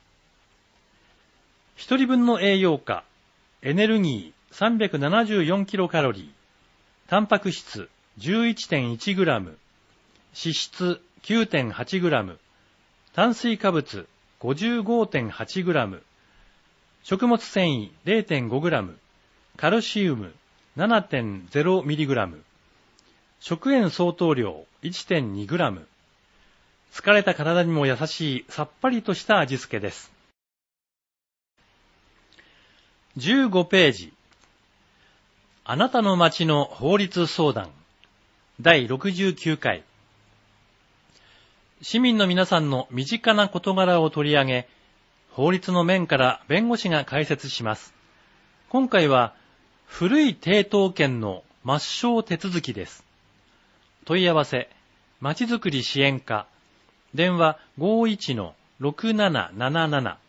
ひとりぶんの栄養価、エネルギー さんびゃくななじゅうよんキロカロリー、タンパク質 じゅういってんいちグラム、脂質 きゅうてんはちグラム、炭水化物 ごじゅうごてんはちグラム、食物繊維 れいてんごグラム、カルシウム ななてんゼロミリグラム、食塩相当量 いってんにグラム、疲れた体にも優しいさっぱりとした味付けです。じゅうごページ、あなたの町の法律相談だいろくじゅうきゅうかい。市民の皆さんの身近な事柄を取り上げ、法律の面から弁護士が解説します。今回は古い抵当権の抹消手続きです。問い合わせ、まちづくり支援課、電話 ごいちのろくなななななな。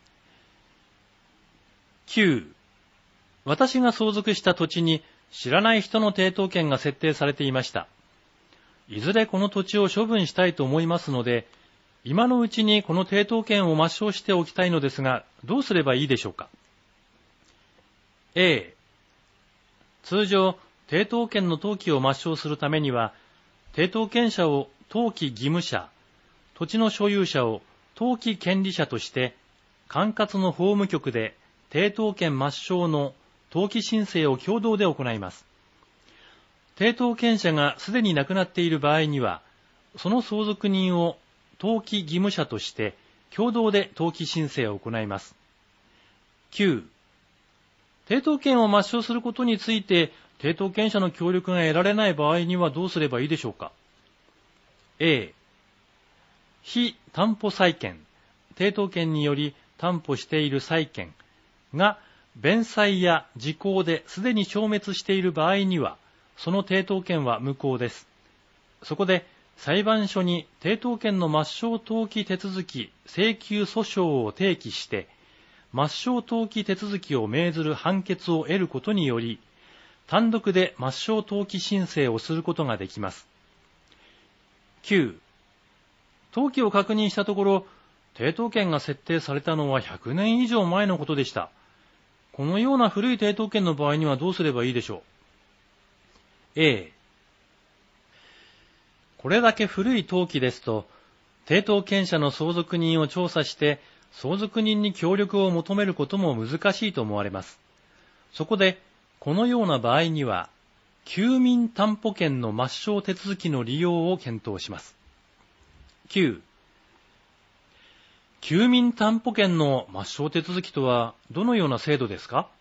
きゅう、私が相続した土地に知らない人の抵当権が設定されていました。いずれこの土地を処分したいと思いますので、今のうちにこの抵当権を抹消しておきたいのですが、どうすればいいでしょうか。 A、通常、抵当権の登記を抹消するためには、抵当権者を登記義務者、土地の所有者を登記権利者として、管轄の法務局で抵当権抹消の登記申請を共同で行います。抵当権者がすでに亡くなっている場合には、その相続人を登記義務者として共同で登記申請を行います。きゅう、抵当権を抹消することについて抵当権者の協力が得られない場合にはどうすればいいでしょうか。 A、非担保債権、抵当権により担保している債権が弁済や時効ですでに消滅している場合には、その抵当権は無効です。そこで裁判所に抵当権の抹消登記手続き請求訴訟を提起して、抹消登記手続きを命ずる判決を得ることにより、単独で抹消登記申請をすることができます。きゅう、登記を確認したところ、抵当権が設定されたのはひゃくねん以上前のことでした。このような古い抵当権の場合にはどうすればいいでしょう。A、これだけ古い登記ですと、抵当権者の相続人を調査して、相続人に協力を求めることも難しいと思われます。そこで、このような場合には、休眠担保権の抹消手続きの利用を検討します。きゅう、休眠担保権の抹消手続きとはどのような制度ですか？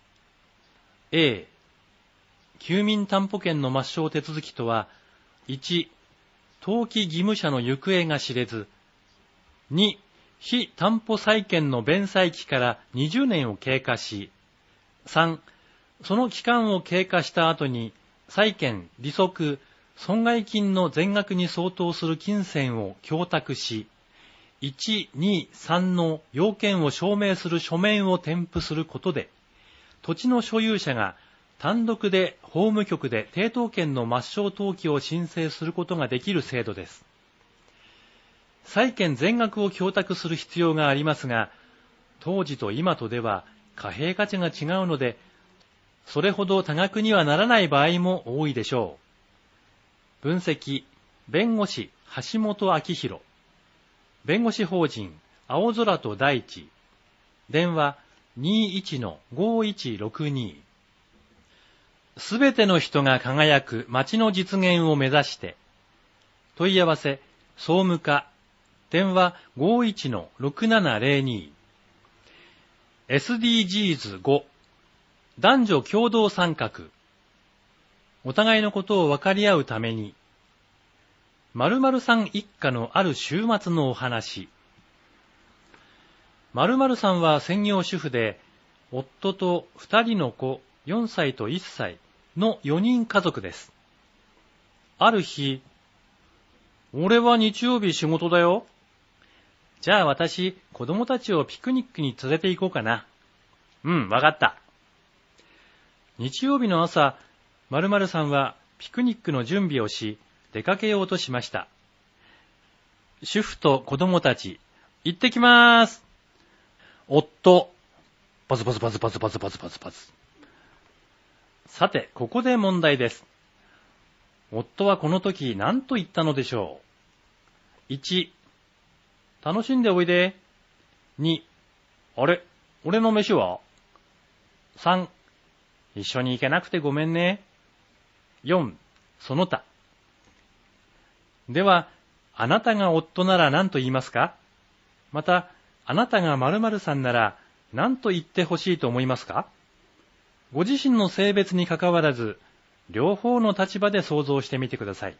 A、休眠担保権の抹消手続きとは、いち、登記義務者の行方が知れず、に、非担保債権の弁済期からにじゅうねんを経過し、さん、その期間を経過した後に、債権、利息、損害金の全額に相当する金銭を供託し、いち、に、さんの要件を証明する書面を添付することで、土地の所有者が単独で法務局で抵当権の抹消登記を申請することができる制度です。債権全額を供託する必要がありますが、当時と今とでは貨幣価値が違うので、それほど多額にはならない場合も多いでしょう。分析、弁護士橋本明宏、弁護士法人青空と大地、電話 にじゅういちのごいちろくに。すべての人が輝く街の実現を目指して、問い合わせ、総務課、電話 ごいちのろくななぜろに。エスディージーズご、男女共同参画。お互いのことを分かり合うために、〇〇さん一家のある週末のお話。〇〇さんは専業主婦で、夫と二人の子、よんさいといっさいのよにん家族です。ある日、俺は日曜日仕事だよ。じゃあ私、子供たちをピクニックに連れて行こうかな。うん、わかった。日曜日の朝、〇〇さんはピクニックの準備をし、出かけようとしました。主婦と子供たち、行ってきまーす。夫、バズバズバズバズバズバズバズバズ。さて、ここで問題です。夫はこの時何と言ったのでしょう。いち、楽しんでおいで。に、あれ、俺の飯は？さん、一緒に行けなくてごめんね。よん、その他。では、あなたが夫なら何と言いますか？また、あなたが〇〇さんなら何と言ってほしいと思いますか？ご自身の性別にかかわらず、両方の立場で想像してみてください。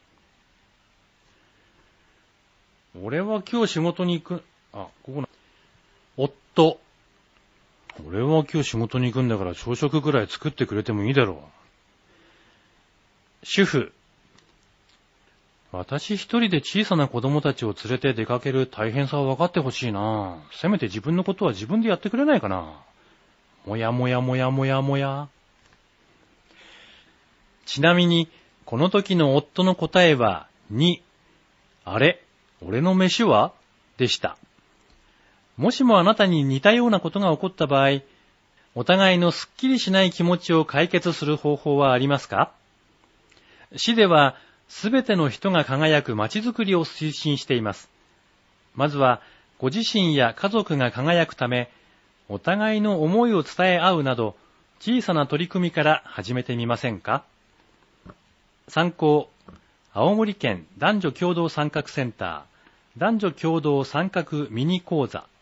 俺は今日仕事に行く、あ、ここな、夫。俺は今日仕事に行くんだから朝食ぐらい作ってくれてもいいだろう。主婦。私一人で小さな子供たちを連れて出かける大変さを分かってほしいな。せめて自分のことは自分でやってくれないかな。もやもやもやもやもや。ちなみに、この時の夫の答えはに、あれ、俺の飯は？でした。もしもあなたに似たようなことが起こった場合、 お互いのすっきりしない気持ちを解決する方法はありますか？市では、すべての人が輝く街づくりを推進しています。まずは、ご自身や家族が輝くため、お互いの思いを伝え合うなど、小さな取り組みから始めてみませんか？参考、青森県男女共同参画センター、男女共同参画ミニ講座。